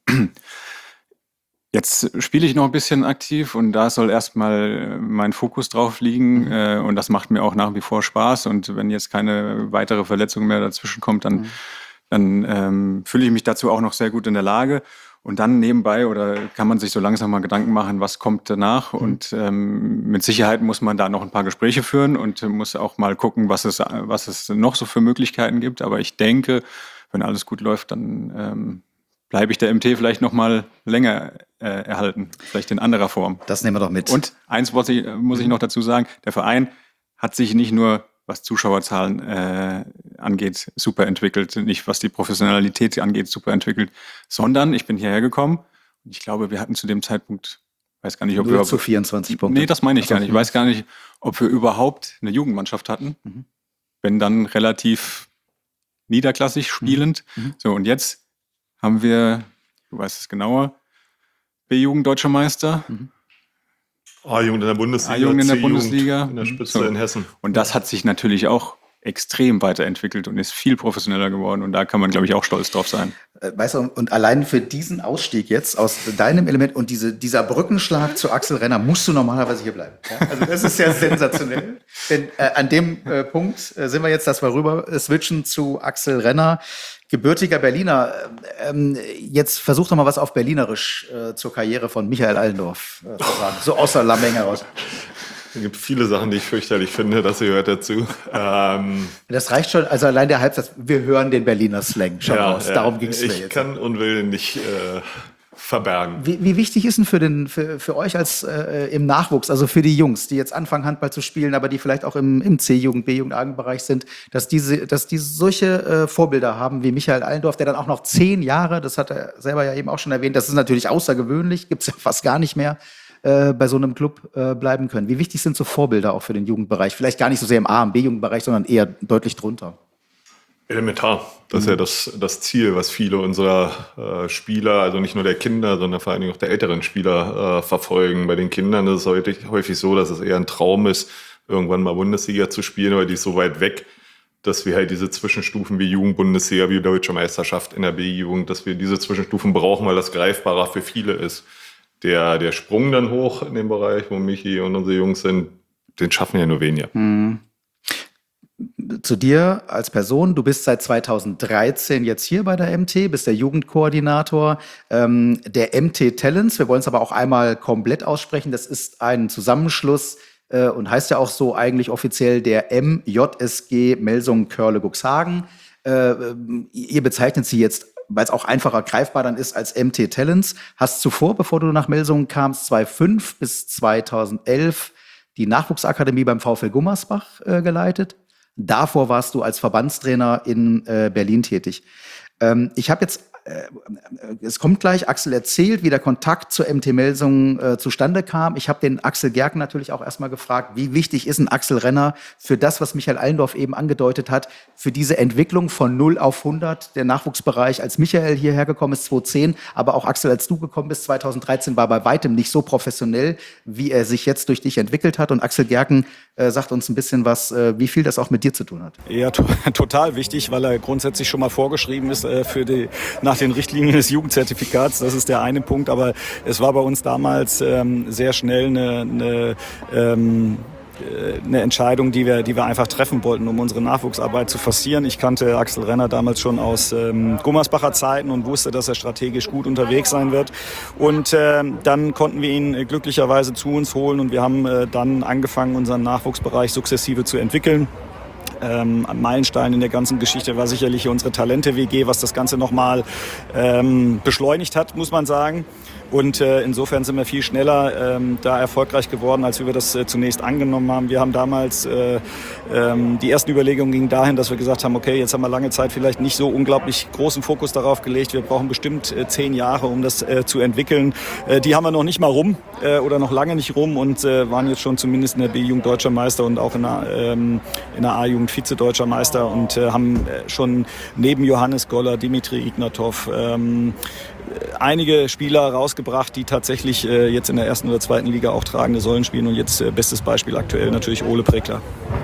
jetzt spiele ich noch ein bisschen aktiv und da soll erstmal mein Fokus drauf liegen mhm. äh, und das macht mir auch nach wie vor Spaß und wenn jetzt keine weitere Verletzung mehr dazwischen kommt, dann, mhm. dann ähm, fühle ich mich dazu auch noch sehr gut in der Lage und dann nebenbei oder kann man sich so langsam mal Gedanken machen, was kommt danach mhm. und ähm, mit Sicherheit muss man da noch ein paar Gespräche führen und muss auch mal gucken, was es, was es noch so für Möglichkeiten gibt, aber ich denke, wenn alles gut läuft, dann ähm, bleibe ich der M T vielleicht noch mal länger äh, erhalten, vielleicht in anderer Form. Das nehmen wir doch mit. Und eins muss ich, muss ich noch dazu sagen, der Verein hat sich nicht nur, was Zuschauerzahlen äh, angeht, super entwickelt, nicht was die Professionalität angeht, super entwickelt, sondern ich bin hierher gekommen und ich glaube, wir hatten zu dem Zeitpunkt, weiß gar nicht, ob Nur wir... zu vierundzwanzig Punkte. Nee, das meine ich gar nicht. Ich weiß gar nicht, ob wir überhaupt eine Jugendmannschaft hatten, mhm. wenn dann relativ niederklassig spielend. Mhm. So, und jetzt haben wir, du weißt es genauer, B-Jugend Deutscher Meister. Mhm. A-Jugend in der Bundesliga, A-Jugend in der Bundesliga. In der Spitze so. In Hessen. Und das hat sich natürlich auch extrem weiterentwickelt und ist viel professioneller geworden. Und da kann man, glaube ich, auch stolz drauf sein. Weißt du, und allein für diesen Ausstieg jetzt aus deinem Element und diese, dieser Brückenschlag zu Axel Renner musst du normalerweise hier bleiben. Ja? Also das ist ja sensationell. Denn äh, an dem äh, Punkt äh, sind wir jetzt, dass wir rüber äh, switchen zu Axel Renner. Gebürtiger Berliner. Ähm, jetzt versuch doch mal was auf Berlinerisch äh, zur Karriere von Michael Allendorf äh, zu sagen. So aus der Lameng heraus. Es gibt viele Sachen, die ich fürchterlich finde, das gehört dazu. Ähm, das reicht schon, also allein der Halbsatz, wir hören den Berliner Slang schon ja, raus. Darum ging es mir jetzt. Ich kann und will nicht äh, verbergen. Wie, wie wichtig ist denn für, den, für, für euch als äh, im Nachwuchs, also für die Jungs, die jetzt anfangen, Handball zu spielen, aber die vielleicht auch im, im C-Jugend, B-Jugend, A-Jugendbereich sind, dass diese, dass die solche äh, Vorbilder haben wie Michael Allendorf, der dann auch noch zehn Jahre, das hat er selber ja eben auch schon erwähnt, das ist natürlich außergewöhnlich, gibt's ja fast gar nicht mehr, äh, bei so einem Club äh, bleiben können. Wie wichtig sind so Vorbilder auch für den Jugendbereich? Vielleicht gar nicht so sehr im A- und B-Jugendbereich, sondern eher deutlich drunter. Elementar. Das ist ja das, das Ziel, was viele unserer äh, Spieler, also nicht nur der Kinder, sondern vor allen Dingen auch der älteren Spieler äh, verfolgen. Bei den Kindern ist es häufig, häufig so, dass es eher ein Traum ist, irgendwann mal Bundesliga zu spielen, aber die ist so weit weg, dass wir halt diese Zwischenstufen wie Jugendbundesliga, wie Deutsche Meisterschaft in der B-Jugend, dass wir diese Zwischenstufen brauchen, weil das greifbarer für viele ist. Der, der Sprung dann hoch in den Bereich, wo Michi und unsere Jungs sind, den schaffen ja nur weniger. Mhm. Zu dir als Person, du bist seit zweitausenddreizehn jetzt hier bei der M T, bist der Jugendkoordinator ähm, der M T Talents. Wir wollen es aber auch einmal komplett aussprechen. Das ist ein Zusammenschluss äh, und heißt ja auch so eigentlich offiziell der M J S G Melsungen-Körle-Cuxhagen. Äh, ihr bezeichnet sie jetzt, weil es auch einfacher greifbar dann ist, als M T Talents. Hast zuvor, bevor du nach Melsungen kamst, zweitausendfünf bis zweitausendelf die Nachwuchsakademie beim VfL Gummersbach äh, geleitet. Davor warst du als Verbandstrainer in äh, Berlin tätig. Ähm, ich habe jetzt, äh, es kommt gleich, Axel erzählt, wie der Kontakt zur M T Melsungen äh, zustande kam. Ich habe den Axel Gerken natürlich auch erstmal gefragt, wie wichtig ist ein Axel Renner für das, was Michael Allendorf eben angedeutet hat, für diese Entwicklung von null auf hundert, der Nachwuchsbereich, als Michael hierher gekommen ist, zweitausendzehn, aber auch Axel, als du gekommen bist, zweitausenddreizehn, war bei weitem nicht so professionell, wie er sich jetzt durch dich entwickelt hat. Und Axel Gerken äh, sagt uns ein bisschen was, äh, wie viel das auch mit dir zu tun hat. Ja, to- total wichtig, weil er grundsätzlich schon mal vorgeschrieben ist äh, für die, nach den Richtlinien des Jugendzertifikats. Das ist der eine Punkt, aber es war bei uns damals ähm, sehr schnell eine, eine ähm, eine Entscheidung, die wir, die wir einfach treffen wollten, um unsere Nachwuchsarbeit zu forcieren. Ich kannte Axel Renner damals schon aus ähm, Gummersbacher Zeiten und wusste, dass er strategisch gut unterwegs sein wird. Und äh, dann konnten wir ihn äh, glücklicherweise zu uns holen und wir haben äh, dann angefangen, unseren Nachwuchsbereich sukzessive zu entwickeln. Ähm, ein Meilenstein in der ganzen Geschichte war sicherlich unsere Talente-W G, was das Ganze nochmal ähm, beschleunigt hat, muss man sagen. Und äh, insofern sind wir viel schneller ähm, da erfolgreich geworden, als wir das äh, zunächst angenommen haben. Wir haben damals, äh, ähm, die ersten Überlegungen gingen dahin, dass wir gesagt haben, okay, jetzt haben wir lange Zeit vielleicht nicht so unglaublich großen Fokus darauf gelegt. Wir brauchen bestimmt äh, zehn Jahre, um das äh, zu entwickeln. Äh, die haben wir noch nicht mal rum äh, oder noch lange nicht rum und äh, waren jetzt schon zumindest in der B-Jugend Deutscher Meister und auch in der, ähm, in der A-Jugend Vize-Deutscher Meister und äh, haben äh, schon neben Johannes Goller, Dimitri Ignatov, ähm, einige Spieler rausgebracht, die tatsächlich äh, jetzt in der ersten oder zweiten Liga auch tragende Säulen spielen und jetzt äh, bestes Beispiel aktuell natürlich Ole Prekler.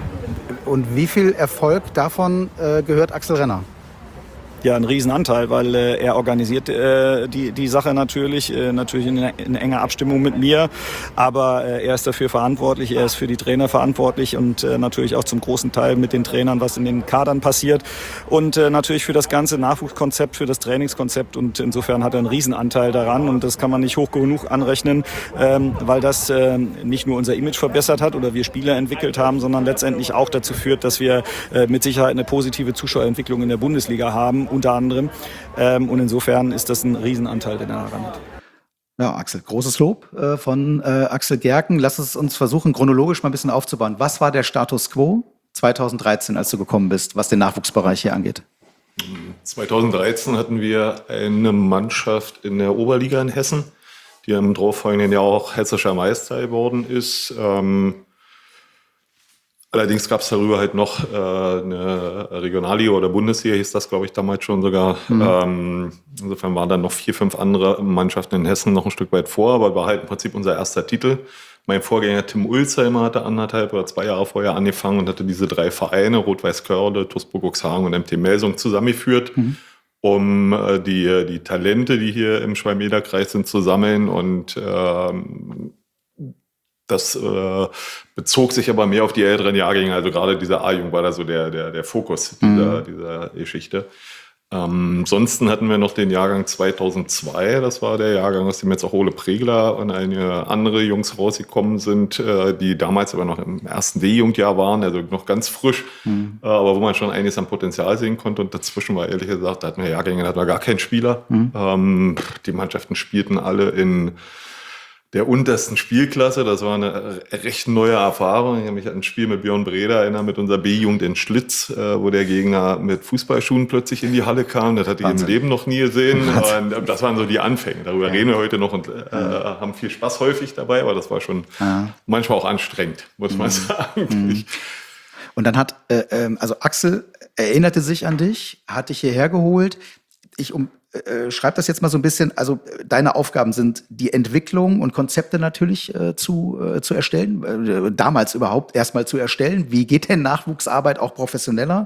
Und wie viel Erfolg davon äh, gehört Axel Renner? Ja, ein Riesenanteil, weil äh, er organisiert äh, die die Sache natürlich, äh, natürlich in, in enger Abstimmung mit mir, aber äh, er ist dafür verantwortlich, er ist für die Trainer verantwortlich und äh, natürlich auch zum großen Teil mit den Trainern, was in den Kadern passiert und äh, natürlich für das ganze Nachwuchskonzept, für das Trainingskonzept und insofern hat er einen Riesenanteil daran und das kann man nicht hoch genug anrechnen, ähm, weil das äh, nicht nur unser Image verbessert hat oder wir Spieler entwickelt haben, sondern letztendlich auch dazu führt, dass wir äh, mit Sicherheit eine positive Zuschauerentwicklung in der Bundesliga haben, unter anderem. Ähm, und insofern ist das ein Riesenanteil, den er daran hat. Ja, Axel, großes Lob äh, von äh, Axel Gerken. Lass es uns versuchen, chronologisch mal ein bisschen aufzubauen. Was war der Status quo zweitausenddreizehn, als du gekommen bist, was den Nachwuchsbereich hier angeht? zweitausenddreizehn hatten wir eine Mannschaft in der Oberliga in Hessen, die im darauffolgenden Jahr auch hessischer Meister geworden ist. Ähm, Allerdings gab es darüber halt noch äh, eine Regionalliga oder Bundesliga, hieß das, glaube ich, damals schon sogar. Mhm. Ähm, insofern waren dann noch vier, fünf andere Mannschaften in Hessen noch ein Stück weit vor, aber war halt im Prinzip unser erster Titel. Mein Vorgänger Tim Ulzheimer hatte anderthalb oder zwei Jahre vorher angefangen und hatte diese drei Vereine, Rot-Weiß-Körle, T U S Cuxhagen und M T Melsungen, zusammengeführt, mhm. um äh, die, die Talente, die hier im Schwalm-Eder-Kreis sind, zu sammeln und ähm, Das äh, bezog sich aber mehr auf die älteren Jahrgänge, also gerade dieser A-Jugend war da so der, der, der Fokus dieser, mhm. dieser Geschichte. Ähm, ansonsten hatten wir noch den Jahrgang zweitausendzwei, das war der Jahrgang, aus dem jetzt auch Ole Pregler und einige andere Jungs rausgekommen sind, äh, die damals aber noch im ersten D-Jugendjahr waren, also noch ganz frisch, mhm. äh, aber wo man schon einiges an Potenzial sehen konnte. Und dazwischen war ehrlich gesagt, da hatten wir Jahrgänge, da hatten wir gar keinen Spieler. Mhm. Ähm, die Mannschaften spielten alle in der untersten Spielklasse. Das war eine recht neue Erfahrung. Ich habe mich an ein Spiel mit Björn Breda erinnert, mit unserer B-Jugend in Schlitz, äh, wo der Gegner mit Fußballschuhen plötzlich in die Halle kam. Das hatte ich im Leben noch nie gesehen. Und das waren so die Anfänge. Darüber ja. reden wir heute noch und äh, ja. haben viel Spaß häufig dabei, aber das war schon ja. manchmal auch anstrengend, muss man mhm. sagen. Mhm. Und dann hat, äh, äh, also Axel erinnerte sich an dich, hat dich hierher geholt. Ich um Äh, schreib das jetzt mal so ein bisschen, also deine Aufgaben sind die Entwicklung und Konzepte natürlich äh, zu, äh, zu erstellen, äh, damals überhaupt erstmal zu erstellen. Wie geht denn Nachwuchsarbeit auch professioneller?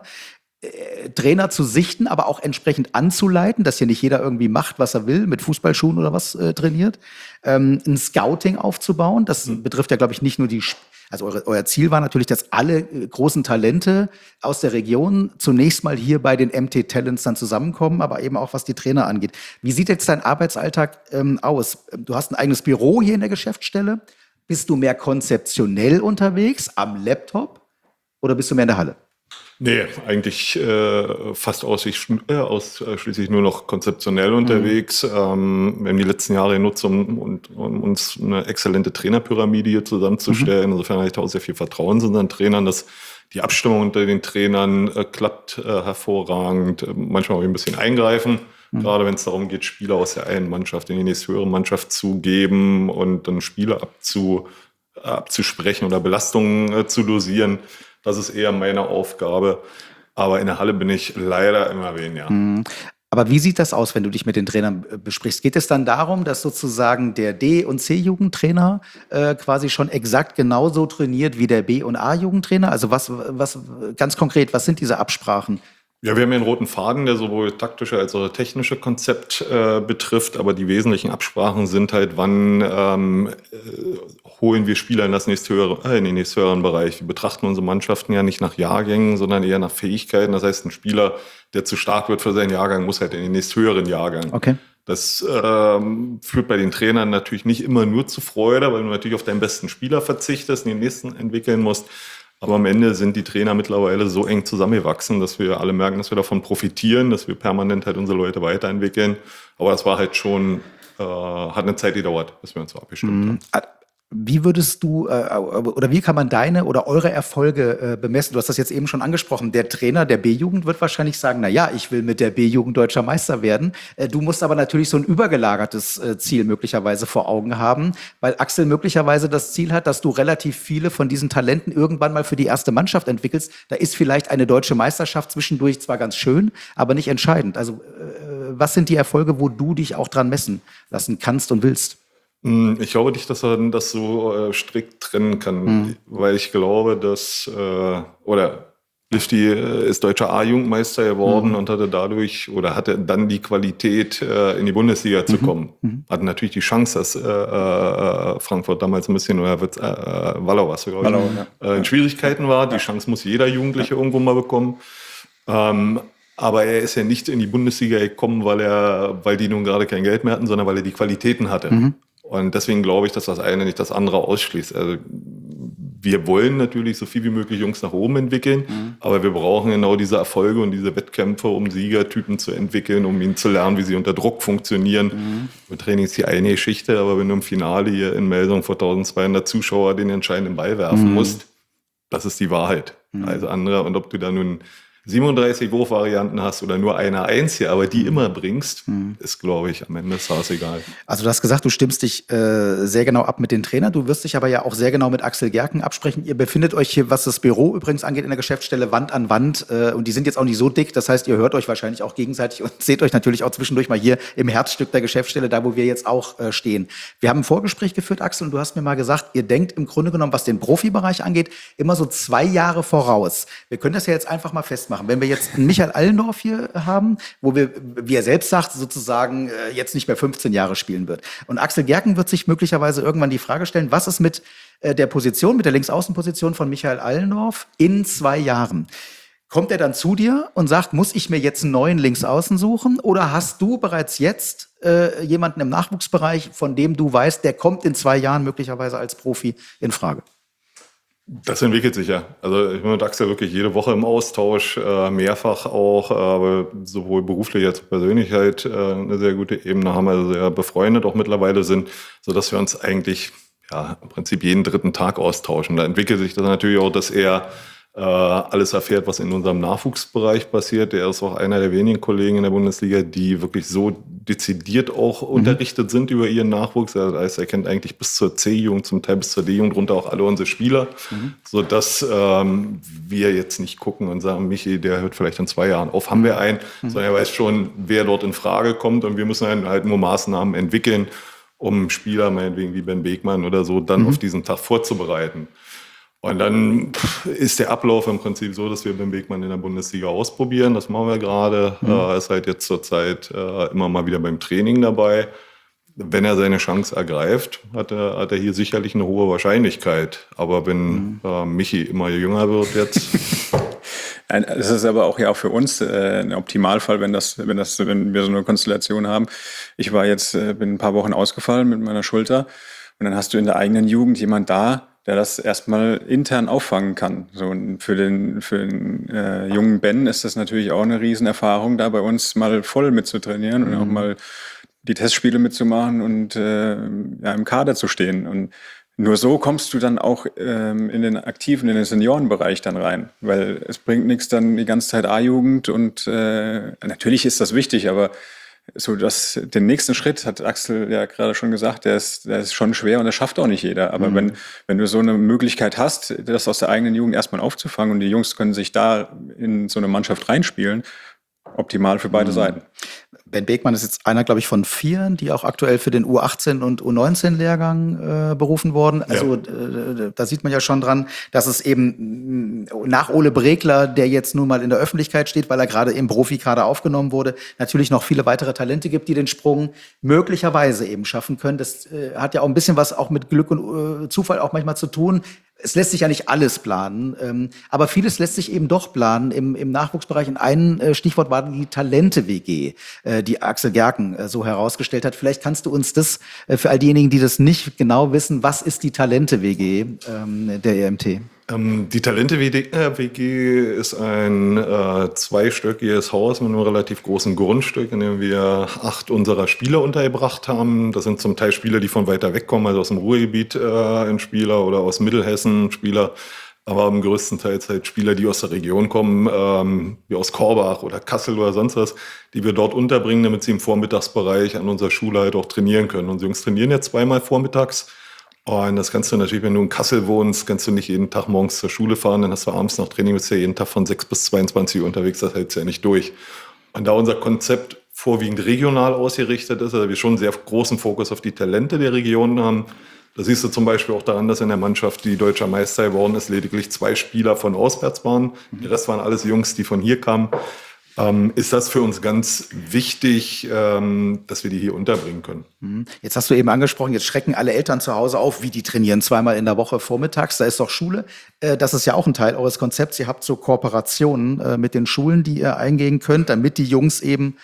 Äh, Trainer zu sichten, aber auch entsprechend anzuleiten, dass hier nicht jeder irgendwie macht, was er will, mit Fußballschuhen oder was äh, trainiert. Ähm, ein Scouting aufzubauen, das mhm. betrifft ja, glaube ich, nicht nur die Sp- Also eure, euer Ziel war natürlich, dass alle äh, großen Talente aus der Region zunächst mal hier bei den M T Talents dann zusammenkommen, aber eben auch was die Trainer angeht. Wie sieht jetzt dein Arbeitsalltag ähm, aus? Du hast ein eigenes Büro hier in der Geschäftsstelle. Bist du mehr konzeptionell unterwegs am Laptop oder bist du mehr in der Halle? Nee, eigentlich äh, fast ausschließlich, äh, ausschließlich nur noch konzeptionell unterwegs. Mhm. Ähm, wir haben die letzten Jahre genutzt, um, um, um uns eine exzellente Trainerpyramide hier zusammenzustellen. Mhm. Insofern habe ich da auch sehr viel Vertrauen zu unseren Trainern, dass die Abstimmung unter den Trainern äh, klappt äh, hervorragend. Äh, manchmal auch ein bisschen eingreifen, mhm. gerade wenn es darum geht, Spieler aus der einen Mannschaft in die nächste höhere Mannschaft zu geben und dann Spieler abzu, abzusprechen oder Belastungen äh, zu dosieren. Das ist eher meine Aufgabe. Aber in der Halle bin ich leider immer weniger. Mhm. Aber wie sieht das aus, wenn du dich mit den Trainern besprichst? Geht es dann darum, dass sozusagen der D- und C-Jugendtrainer äh, quasi schon exakt genauso trainiert wie der B- und A-Jugendtrainer? Also was, was ganz konkret, was sind diese Absprachen? Ja, wir haben ja einen roten Faden, der sowohl taktische als auch technische Konzept äh, betrifft, aber die wesentlichen Absprachen sind halt, wann ähm, äh, holen wir Spieler in, das nächsthöhere, äh, in den nächsthöheren Bereich. Wir betrachten unsere Mannschaften ja nicht nach Jahrgängen, sondern eher nach Fähigkeiten. Das heißt, ein Spieler, der zu stark wird für seinen Jahrgang, muss halt in den nächsthöheren Jahrgang. Okay. Das ähm, führt bei den Trainern natürlich nicht immer nur zu Freude, weil du natürlich auf deinen besten Spieler verzichtest und den nächsten entwickeln musst. Aber am Ende sind die Trainer mittlerweile so eng zusammengewachsen, dass wir alle merken, dass wir davon profitieren, dass wir permanent halt unsere Leute weiterentwickeln. Aber das war halt schon, äh, hat eine Zeit gedauert, bis wir uns so abgestimmt mhm. haben. Wie würdest du äh, oder wie kann man deine oder eure Erfolge äh, bemessen? Du hast das jetzt eben schon angesprochen. Der Trainer der B-Jugend wird wahrscheinlich sagen, na ja, ich will mit der B-Jugend deutscher Meister werden. Äh, du musst aber natürlich so ein übergelagertes äh, Ziel möglicherweise vor Augen haben, weil Axel möglicherweise das Ziel hat, dass du relativ viele von diesen Talenten irgendwann mal für die erste Mannschaft entwickelst. Da ist vielleicht eine deutsche Meisterschaft zwischendurch zwar ganz schön, aber nicht entscheidend. Also äh, was sind die Erfolge, wo du dich auch dran messen lassen kannst und willst? Ich glaube nicht, dass man das so äh, strikt trennen kann, mhm. weil ich glaube, dass, äh, oder Lifty äh, ist deutscher A-Jugendmeister geworden mhm. und hatte dadurch, oder hatte dann die Qualität, äh, in die Bundesliga mhm. zu kommen. Mhm. Hatte natürlich die Chance, dass äh, äh, Frankfurt damals ein bisschen, oder äh, Wallau, was glaube ich, Wallau, ja. äh, in Schwierigkeiten war. Die Chance muss jeder Jugendliche ja. irgendwo mal bekommen. Ähm, aber er ist ja nicht in die Bundesliga gekommen, weil er, weil die nun gerade kein Geld mehr hatten, sondern weil er die Qualitäten hatte. Mhm. Und deswegen glaube ich, dass das eine nicht das andere ausschließt. Also wir wollen natürlich so viel wie möglich Jungs nach oben entwickeln, mhm. aber wir brauchen genau diese Erfolge und diese Wettkämpfe, um Siegertypen zu entwickeln, um ihnen zu lernen, wie sie unter Druck funktionieren. Mhm. Mit Training ist die eine Geschichte, aber wenn du im Finale hier in Melsung vor eintausendzweihundert Zuschauer den entscheidenden Ball werfen mhm. musst, das ist die Wahrheit. Mhm. Also andere, und ob du da nun siebenunddreißig Wurfvarianten hast oder nur eine einzige, aber die immer bringst, mhm. ist, glaube ich, am Ende ist egal. Also du hast gesagt, du stimmst dich äh, sehr genau ab mit den Trainern. Du wirst dich aber ja auch sehr genau mit Axel Gerken absprechen. Ihr befindet euch hier, was das Büro übrigens angeht, in der Geschäftsstelle Wand an Wand. Äh, und die sind jetzt auch nicht so dick. Das heißt, ihr hört euch wahrscheinlich auch gegenseitig und seht euch natürlich auch zwischendurch mal hier im Herzstück der Geschäftsstelle, da wo wir jetzt auch äh, stehen. Wir haben ein Vorgespräch geführt, Axel, und du hast mir mal gesagt, ihr denkt im Grunde genommen, was den Profibereich angeht, immer so zwei Jahre voraus. Wir können das ja jetzt einfach mal festmachen. Wenn wir jetzt einen Michael Allendorf hier haben, wo wir, wie er selbst sagt, sozusagen äh, jetzt nicht mehr fünfzehn Jahre spielen wird. Und Axel Gerken wird sich möglicherweise irgendwann die Frage stellen, was ist mit äh, der Position, mit der Linksaußenposition von Michael Allendorf in zwei Jahren? kommt er dann zu dir und sagt, muss ich mir jetzt einen neuen Linksaußen suchen? Oder hast du bereits jetzt äh, jemanden im Nachwuchsbereich, von dem du weißt, der kommt in zwei Jahren möglicherweise als Profi in Frage? Das entwickelt sich ja. Also ich bin mit Axel wirklich jede Woche im Austausch, äh, mehrfach auch, aber sowohl beruflich als auch persönlich halt äh, eine sehr gute Ebene haben, also sehr befreundet auch mittlerweile sind, sodass wir uns eigentlich ja im Prinzip jeden dritten Tag austauschen. Da entwickelt sich das natürlich auch, dass er äh, alles erfährt, was in unserem Nachwuchsbereich passiert. Er ist auch einer der wenigen Kollegen in der Bundesliga, die wirklich so dezidiert auch mhm. unterrichtet sind über ihren Nachwuchs. Das heißt, er kennt eigentlich bis zur C-Jugend, zum Teil bis zur D-Jugend runter auch alle unsere Spieler, mhm. sodass ähm, wir jetzt nicht gucken und sagen, Michi, der hört vielleicht in zwei Jahren auf, haben wir einen, mhm. sondern er weiß schon, wer dort in Frage kommt und wir müssen halt nur Maßnahmen entwickeln, um Spieler, meinetwegen wie Ben Beekmann oder so, dann mhm. auf diesen Tag vorzubereiten. Und dann ist der Ablauf im Prinzip so, dass wir Ben Beekmann in der Bundesliga ausprobieren. Das machen wir gerade. Mhm. Er ist halt jetzt zurzeit äh, immer mal wieder beim Training dabei. Wenn er seine Chance ergreift, hat er, hat er hier sicherlich eine hohe Wahrscheinlichkeit. Aber wenn mhm. äh, Michi immer jünger wird jetzt... Es ist aber auch ja auch für uns äh, ein Optimalfall, wenn das, wenn das, wenn wir so eine Konstellation haben. Ich war jetzt, äh, bin ein paar Wochen ausgefallen mit meiner Schulter und dann hast du in der eigenen Jugend jemand da, der das erstmal intern auffangen kann. So, und für den, für den äh, jungen Ben ist das natürlich auch eine Riesenerfahrung, da bei uns mal voll mitzutrainieren mhm. und auch mal die Testspiele mitzumachen und äh, ja, im Kader zu stehen. Und nur so kommst du dann auch ähm, in den aktiven, in den Seniorenbereich dann rein. Weil es bringt nichts dann die ganze Zeit A-Jugend und äh, natürlich ist das wichtig, aber so das, den nächsten Schritt, hat Axel ja gerade schon gesagt, der ist, der ist schon schwer und das schafft auch nicht jeder. Aber mhm. wenn, wenn du so eine Möglichkeit hast, das aus der eigenen Jugend erstmal aufzufangen und die Jungs können sich da in so eine Mannschaft reinspielen, optimal für beide mhm. Seiten. Ben Beekmann ist jetzt einer, glaube ich, von vieren, die auch aktuell für den U achtzehn und U neunzehn Lehrgang äh, berufen wurden. Also ja. äh, da sieht man ja schon dran, dass es eben nach Ole Bregler, der jetzt nun mal in der Öffentlichkeit steht, weil er gerade im Profikader aufgenommen wurde, natürlich noch viele weitere Talente gibt, die den Sprung möglicherweise eben schaffen können. Das äh, hat ja auch ein bisschen was auch mit Glück und äh, Zufall auch manchmal zu tun. Es lässt sich ja nicht alles planen, ähm, aber vieles lässt sich eben doch planen im, im Nachwuchsbereich. Und ein äh, Stichwort war die Talente-W G, äh, die Axel Gerken äh, so herausgestellt hat. Vielleicht kannst du uns das, äh, für all diejenigen, die das nicht genau wissen, was ist die Talente-W G ähm, der E M T? Ähm, die Talente-W G ist ein äh, zweistöckiges Haus mit einem relativ großen Grundstück, in dem wir acht unserer Spieler untergebracht haben. Das sind zum Teil Spieler, die von weiter weg kommen, also aus dem Ruhrgebiet äh, ein Spieler oder aus Mittelhessen Spieler, aber am größten Teil halt Spieler, die aus der Region kommen, ähm, wie aus Korbach oder Kassel oder sonst was, die wir dort unterbringen, damit sie im Vormittagsbereich an unserer Schule halt auch trainieren können. Unsere Jungs trainieren jetzt zweimal vormittags. Und das kannst du natürlich, wenn du in Kassel wohnst, kannst du nicht jeden Tag morgens zur Schule fahren, dann hast du abends noch Training, bist ja jeden Tag von sechs bis zweiundzwanzig Uhr unterwegs, das hältst du ja nicht durch. Und da unser Konzept vorwiegend regional ausgerichtet ist, also wir schon einen sehr großen Fokus auf die Talente der Region haben, da siehst du zum Beispiel auch daran, dass in der Mannschaft, die deutscher Meister geworden ist, lediglich zwei Spieler von auswärts waren. Der Rest waren alles Jungs, die von hier kamen. Ähm, ist das für uns ganz wichtig, ähm, dass wir die hier unterbringen können. Jetzt hast du eben angesprochen, jetzt schrecken alle Eltern zu Hause auf, wie die trainieren zweimal in der Woche vormittags, da ist doch Schule. Äh, das ist ja auch ein Teil eures Konzepts. Ihr habt so Kooperationen äh, mit den Schulen, die ihr eingehen könnt, damit die Jungs eben,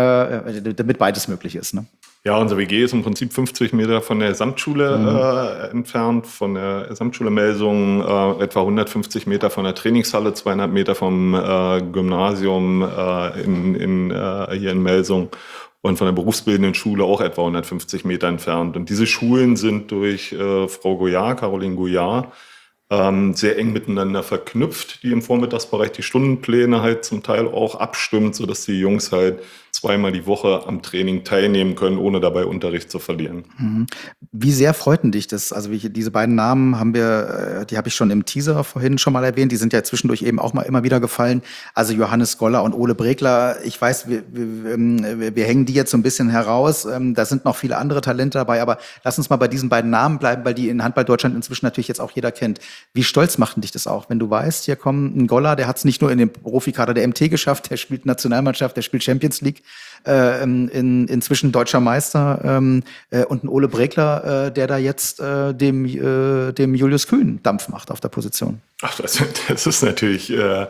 äh, damit beides möglich ist, ne? Ja, unser W G ist im Prinzip fünfzig Meter von der Gesamtschule mhm. äh, entfernt, von der Gesamtschule Melsungen, äh, etwa hundertfünfzig Meter von der Trainingshalle, zweihundert Meter vom äh, Gymnasium äh, in, in, äh, hier in Melsungen und von der berufsbildenden Schule auch etwa hundertfünfzig Meter entfernt. Und diese Schulen sind durch äh, Frau Goyard, Caroline Goyard, ähm, sehr eng miteinander verknüpft, die im Vormittagsbereich die Stundenpläne halt zum Teil auch abstimmt, sodass die Jungs halt zweimal die Woche am Training teilnehmen können, ohne dabei Unterricht zu verlieren. Mhm. Wie sehr freuten dich das? Also wie, diese beiden Namen haben wir, die habe ich schon im Teaser vorhin schon mal erwähnt, die sind ja zwischendurch eben auch mal immer wieder gefallen. Also Johannes Goller und Ole Bregler, ich weiß, wir, wir, wir hängen die jetzt so ein bisschen heraus, da sind noch viele andere Talente dabei, aber lass uns mal bei diesen beiden Namen bleiben, weil die in Handball Deutschland inzwischen natürlich jetzt auch jeder kennt. Wie stolz macht dich das auch, wenn du weißt, hier kommt ein Goller, der hat es nicht nur in den Profikader der M T geschafft, der spielt Nationalmannschaft, der spielt Champions League, äh, in, inzwischen deutscher Meister, ähm, äh, und ein Ole Bregler, äh, der da jetzt äh, dem, äh, dem Julius Kühn Dampf macht auf der Position. Ach, das, das ist natürlich äh,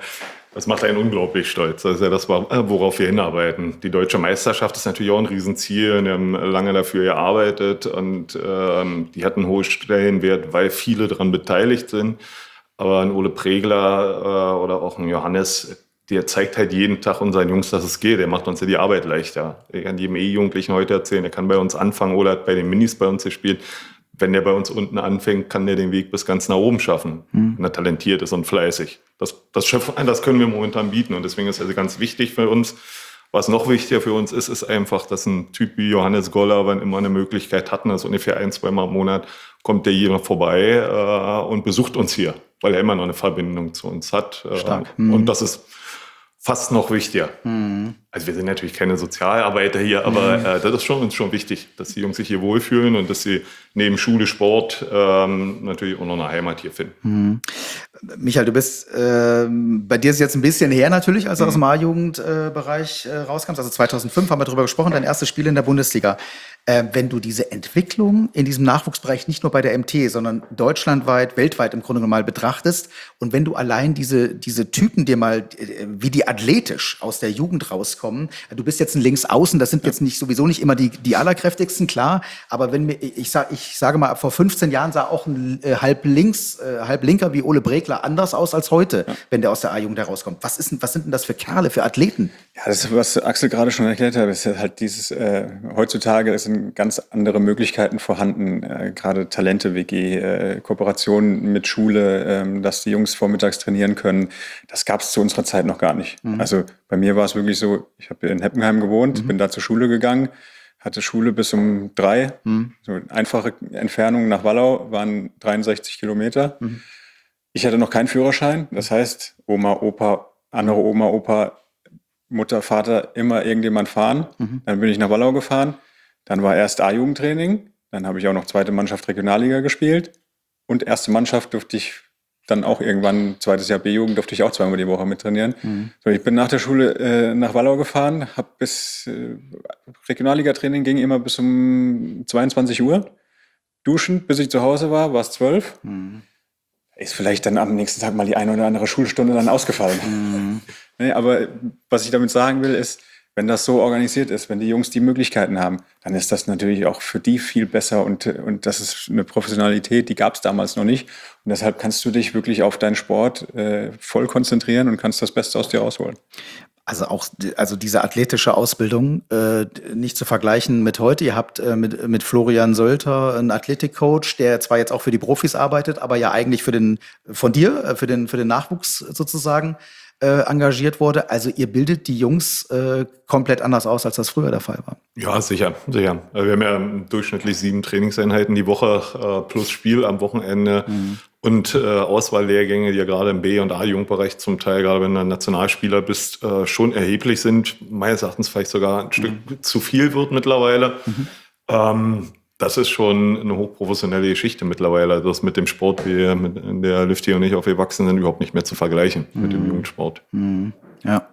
Das macht einen unglaublich stolz. Das ist ja das, worauf wir hinarbeiten. Die deutsche Meisterschaft ist natürlich auch ein Riesenziel. Wir haben lange dafür gearbeitet und ähm, die hat einen hohen Stellenwert, weil viele daran beteiligt sind. Aber ein Ole Pregler äh, oder auch ein Johannes, der zeigt halt jeden Tag unseren Jungs, dass es geht. Der macht uns ja die Arbeit leichter. Ich kann jedem E-Jugendlichen heute erzählen, der kann bei uns anfangen oder hat bei den Minis bei uns gespielt. Wenn der bei uns unten anfängt, kann der den Weg bis ganz nach oben schaffen. Mhm. Wenn er talentiert ist und fleißig. Das, das, das können wir momentan bieten. Und deswegen ist also ganz wichtig für uns. Was noch wichtiger für uns ist, ist einfach, dass ein Typ wie Johannes Goller, wenn immer eine Möglichkeit hatten, das ist ungefähr ein, zwei Mal im Monat, kommt der hier vorbei äh, und besucht uns hier, weil er immer noch eine Verbindung zu uns hat. Stark. Äh, mhm. Und das ist fast noch wichtiger. Mhm. Also wir sind natürlich keine Sozialarbeiter hier, aber mhm. äh, das ist schon, ist schon wichtig, dass die Jungs sich hier wohlfühlen und dass sie neben Schule, Sport ähm, natürlich auch noch eine Heimat hier finden. Mhm. Michael, du bist, äh, bei dir ist jetzt ein bisschen her natürlich, als du mhm. aus dem A-Jugendbereich äh, rauskommst. Also zweitausendfünf haben wir darüber gesprochen, dein erstes Spiel in der Bundesliga. Äh, wenn du diese Entwicklung in diesem Nachwuchsbereich nicht nur bei der M T, sondern deutschlandweit, weltweit im Grunde mal betrachtest und wenn du allein diese, diese Typen dir mal, äh, wie die athletisch aus der Jugend rauskommen, du bist jetzt ein Linksaußen, das sind jetzt nicht sowieso nicht immer die, die allerkräftigsten, klar, aber wenn mir, ich, sag, ich sage mal, vor fünfzehn Jahren sah auch ein äh, halb links, äh, halb linker wie Ole Bregler anders aus als heute, ja. wenn der aus der A-Jugend herauskommt. Was ist, was sind denn das für Kerle, für Athleten? Ja, das ist, was Axel gerade schon erklärt hat, ist halt dieses, äh, heutzutage sind ganz andere Möglichkeiten vorhanden, äh, gerade Talente-W G, äh, Kooperationen mit Schule, äh, dass die Jungs vormittags trainieren können. Das gab es zu unserer Zeit noch gar nicht. Mhm. Also bei mir war es wirklich so, ich habe in Heppenheim gewohnt, mhm. bin da zur Schule gegangen, hatte Schule bis um drei. Mhm. So einfache Entfernung nach Wallau waren dreiundsechzig Kilometer. Mhm. Ich hatte noch keinen Führerschein. Das heißt, Oma, Opa, andere Oma, Opa, Mutter, Vater, immer irgendjemand fahren. Mhm. Dann bin ich nach Wallau gefahren. Dann war erst A-Jugendtraining. Dann habe ich auch noch zweite Mannschaft Regionalliga gespielt. Und erste Mannschaft durfte ich dann auch irgendwann, zweites Jahr B-Jugend, durfte ich auch zweimal die Woche mittrainieren. Mhm. So, ich bin nach der Schule äh, nach Wallau gefahren, habe bis äh, Regionalliga-Training ging immer bis um zweiundzwanzig Uhr. Duschen, bis ich zu Hause war, war es zwölf. Mhm. Ist vielleicht dann am nächsten Tag mal die eine oder andere Schulstunde dann ausgefallen. Mhm. Nee, aber was ich damit sagen will, ist, wenn das so organisiert ist, wenn die Jungs die Möglichkeiten haben, dann ist das natürlich auch für die viel besser und, und das ist eine Professionalität, die gab es damals noch nicht. Und deshalb kannst du dich wirklich auf deinen Sport äh, voll konzentrieren und kannst das Beste aus dir rausholen. Also auch also diese athletische Ausbildung äh, nicht zu vergleichen mit heute. Ihr habt äh, mit, mit Florian Sölter einen Athletikcoach, der zwar jetzt auch für die Profis arbeitet, aber ja eigentlich für den von dir, äh, für den, für den Nachwuchs sozusagen äh, engagiert wurde. Also ihr bildet die Jungs äh, komplett anders aus, als das früher der Fall war. Ja, sicher, sicher. Wir haben ja durchschnittlich sieben Trainingseinheiten die Woche äh, plus Spiel am Wochenende. Mhm. Und äh, Auswahllehrgänge, die ja gerade im B- und A-Jugendbereich zum Teil, gerade wenn du ein Nationalspieler bist, äh, schon erheblich sind. Meines Erachtens vielleicht sogar ein mhm. Stück zu viel wird mittlerweile. Mhm. Ähm, das ist schon eine hochprofessionelle Geschichte mittlerweile. Das mit dem Sport, wie mit, in der Lüfti und ich aufgewachsen sind, überhaupt nicht mehr zu vergleichen mhm. mit dem Jugendsport. Mhm. Ja.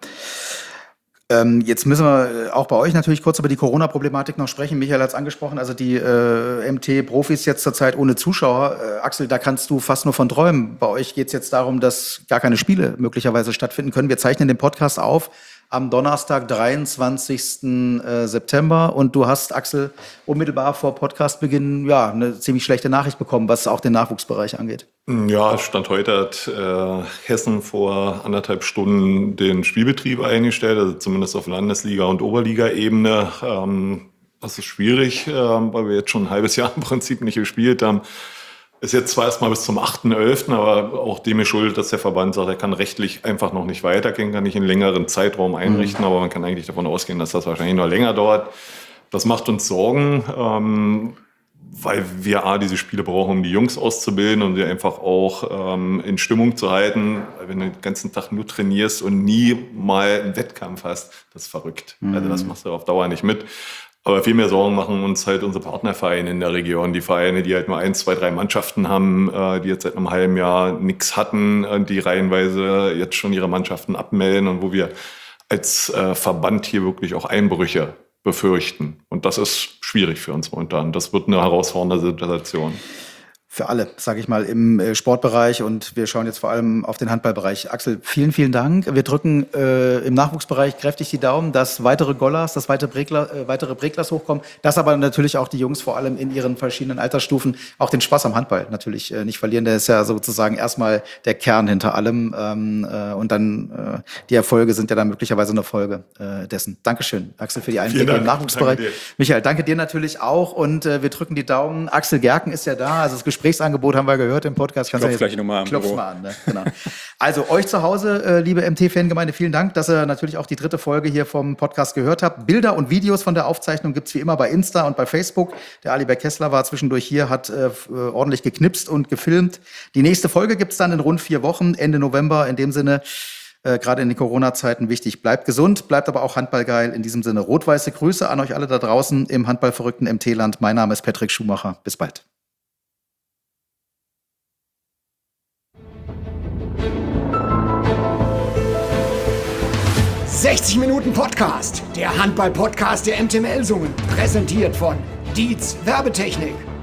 Ähm, jetzt müssen wir auch bei euch natürlich kurz über die Corona-Problematik noch sprechen. Michael hat es angesprochen, also die äh, M T-Profis jetzt zurzeit ohne Zuschauer. Äh, Axel, da kannst du fast nur von träumen. Bei euch geht es jetzt darum, dass gar keine Spiele möglicherweise stattfinden können. Wir zeichnen den Podcast auf am Donnerstag, dreiundzwanzigsten September. Und du hast, Axel, unmittelbar vor Podcastbeginn ja, eine ziemlich schlechte Nachricht bekommen, was auch den Nachwuchsbereich angeht. Ja, Stand heute hat äh, Hessen vor anderthalb Stunden den Spielbetrieb eingestellt, also zumindest auf Landesliga- und Oberliga-Ebene. Ähm, das ist schwierig, äh, weil wir jetzt schon ein halbes Jahr im Prinzip nicht gespielt haben. Ist jetzt zwar erstmal bis zum achten elften, aber auch dem geschuldet, dass der Verband sagt, er kann rechtlich einfach noch nicht weitergehen, kann nicht einen längeren Zeitraum einrichten, mhm. aber man kann eigentlich davon ausgehen, dass das wahrscheinlich noch länger dauert. Das macht uns Sorgen, ähm, weil wir A, diese Spiele brauchen, um die Jungs auszubilden und sie einfach auch ähm, in Stimmung zu halten. Weil wenn du den ganzen Tag nur trainierst und nie mal einen Wettkampf hast, das ist verrückt. Mhm. Also das machst du auf Dauer nicht mit. Aber viel mehr Sorgen machen uns halt unsere Partnervereine in der Region. Die Vereine, die halt nur ein, zwei, drei Mannschaften haben, die jetzt seit einem halben Jahr nichts hatten, die reihenweise jetzt schon ihre Mannschaften abmelden und wo wir als Verband hier wirklich auch Einbrüche befürchten. Und das ist schwierig für uns momentan. Das wird eine herausfordernde Situation. für alle, sage ich mal, im äh, Sportbereich, und wir schauen jetzt vor allem auf den Handballbereich. Axel, vielen, vielen Dank. Wir drücken äh, im Nachwuchsbereich kräftig die Daumen, dass weitere Gollers, dass weitere Bregler, äh, weitere Breglers hochkommen, dass aber natürlich auch die Jungs vor allem in ihren verschiedenen Altersstufen auch den Spaß am Handball natürlich äh, nicht verlieren. Der ist ja sozusagen erstmal der Kern hinter allem, ähm, äh, und dann äh, die Erfolge sind ja dann möglicherweise eine Folge äh, dessen. Dankeschön, Axel, für die Einblicke im Nachwuchsbereich. Danke Michael, danke dir natürlich auch, und äh, wir drücken die Daumen. Axel Gerken ist ja da, also das Gespräch Gesprächsangebot haben wir gehört im Podcast. Klopf ja gleich nochmal an. Klopf's mal an, ne? Genau. Also euch zu Hause, äh, liebe M T-Fangemeinde, vielen Dank, dass ihr natürlich auch die dritte Folge hier vom Podcast gehört habt. Bilder und Videos von der Aufzeichnung gibt's wie immer bei Insta und bei Facebook. Der Alibert Kessler war zwischendurch hier, hat äh, ordentlich geknipst und gefilmt. Die nächste Folge gibt's dann in rund vier Wochen, Ende November. In dem Sinne, äh, gerade in den Corona-Zeiten wichtig, bleibt gesund, bleibt aber auch handballgeil. In diesem Sinne, rot-weiße Grüße an euch alle da draußen im handballverrückten M T-Land. Mein Name ist Patrick Schumacher. Bis bald. sechzig Minuten Podcast, der Handball-Podcast der M T M L-Sungen, präsentiert von Dietz Werbetechnik.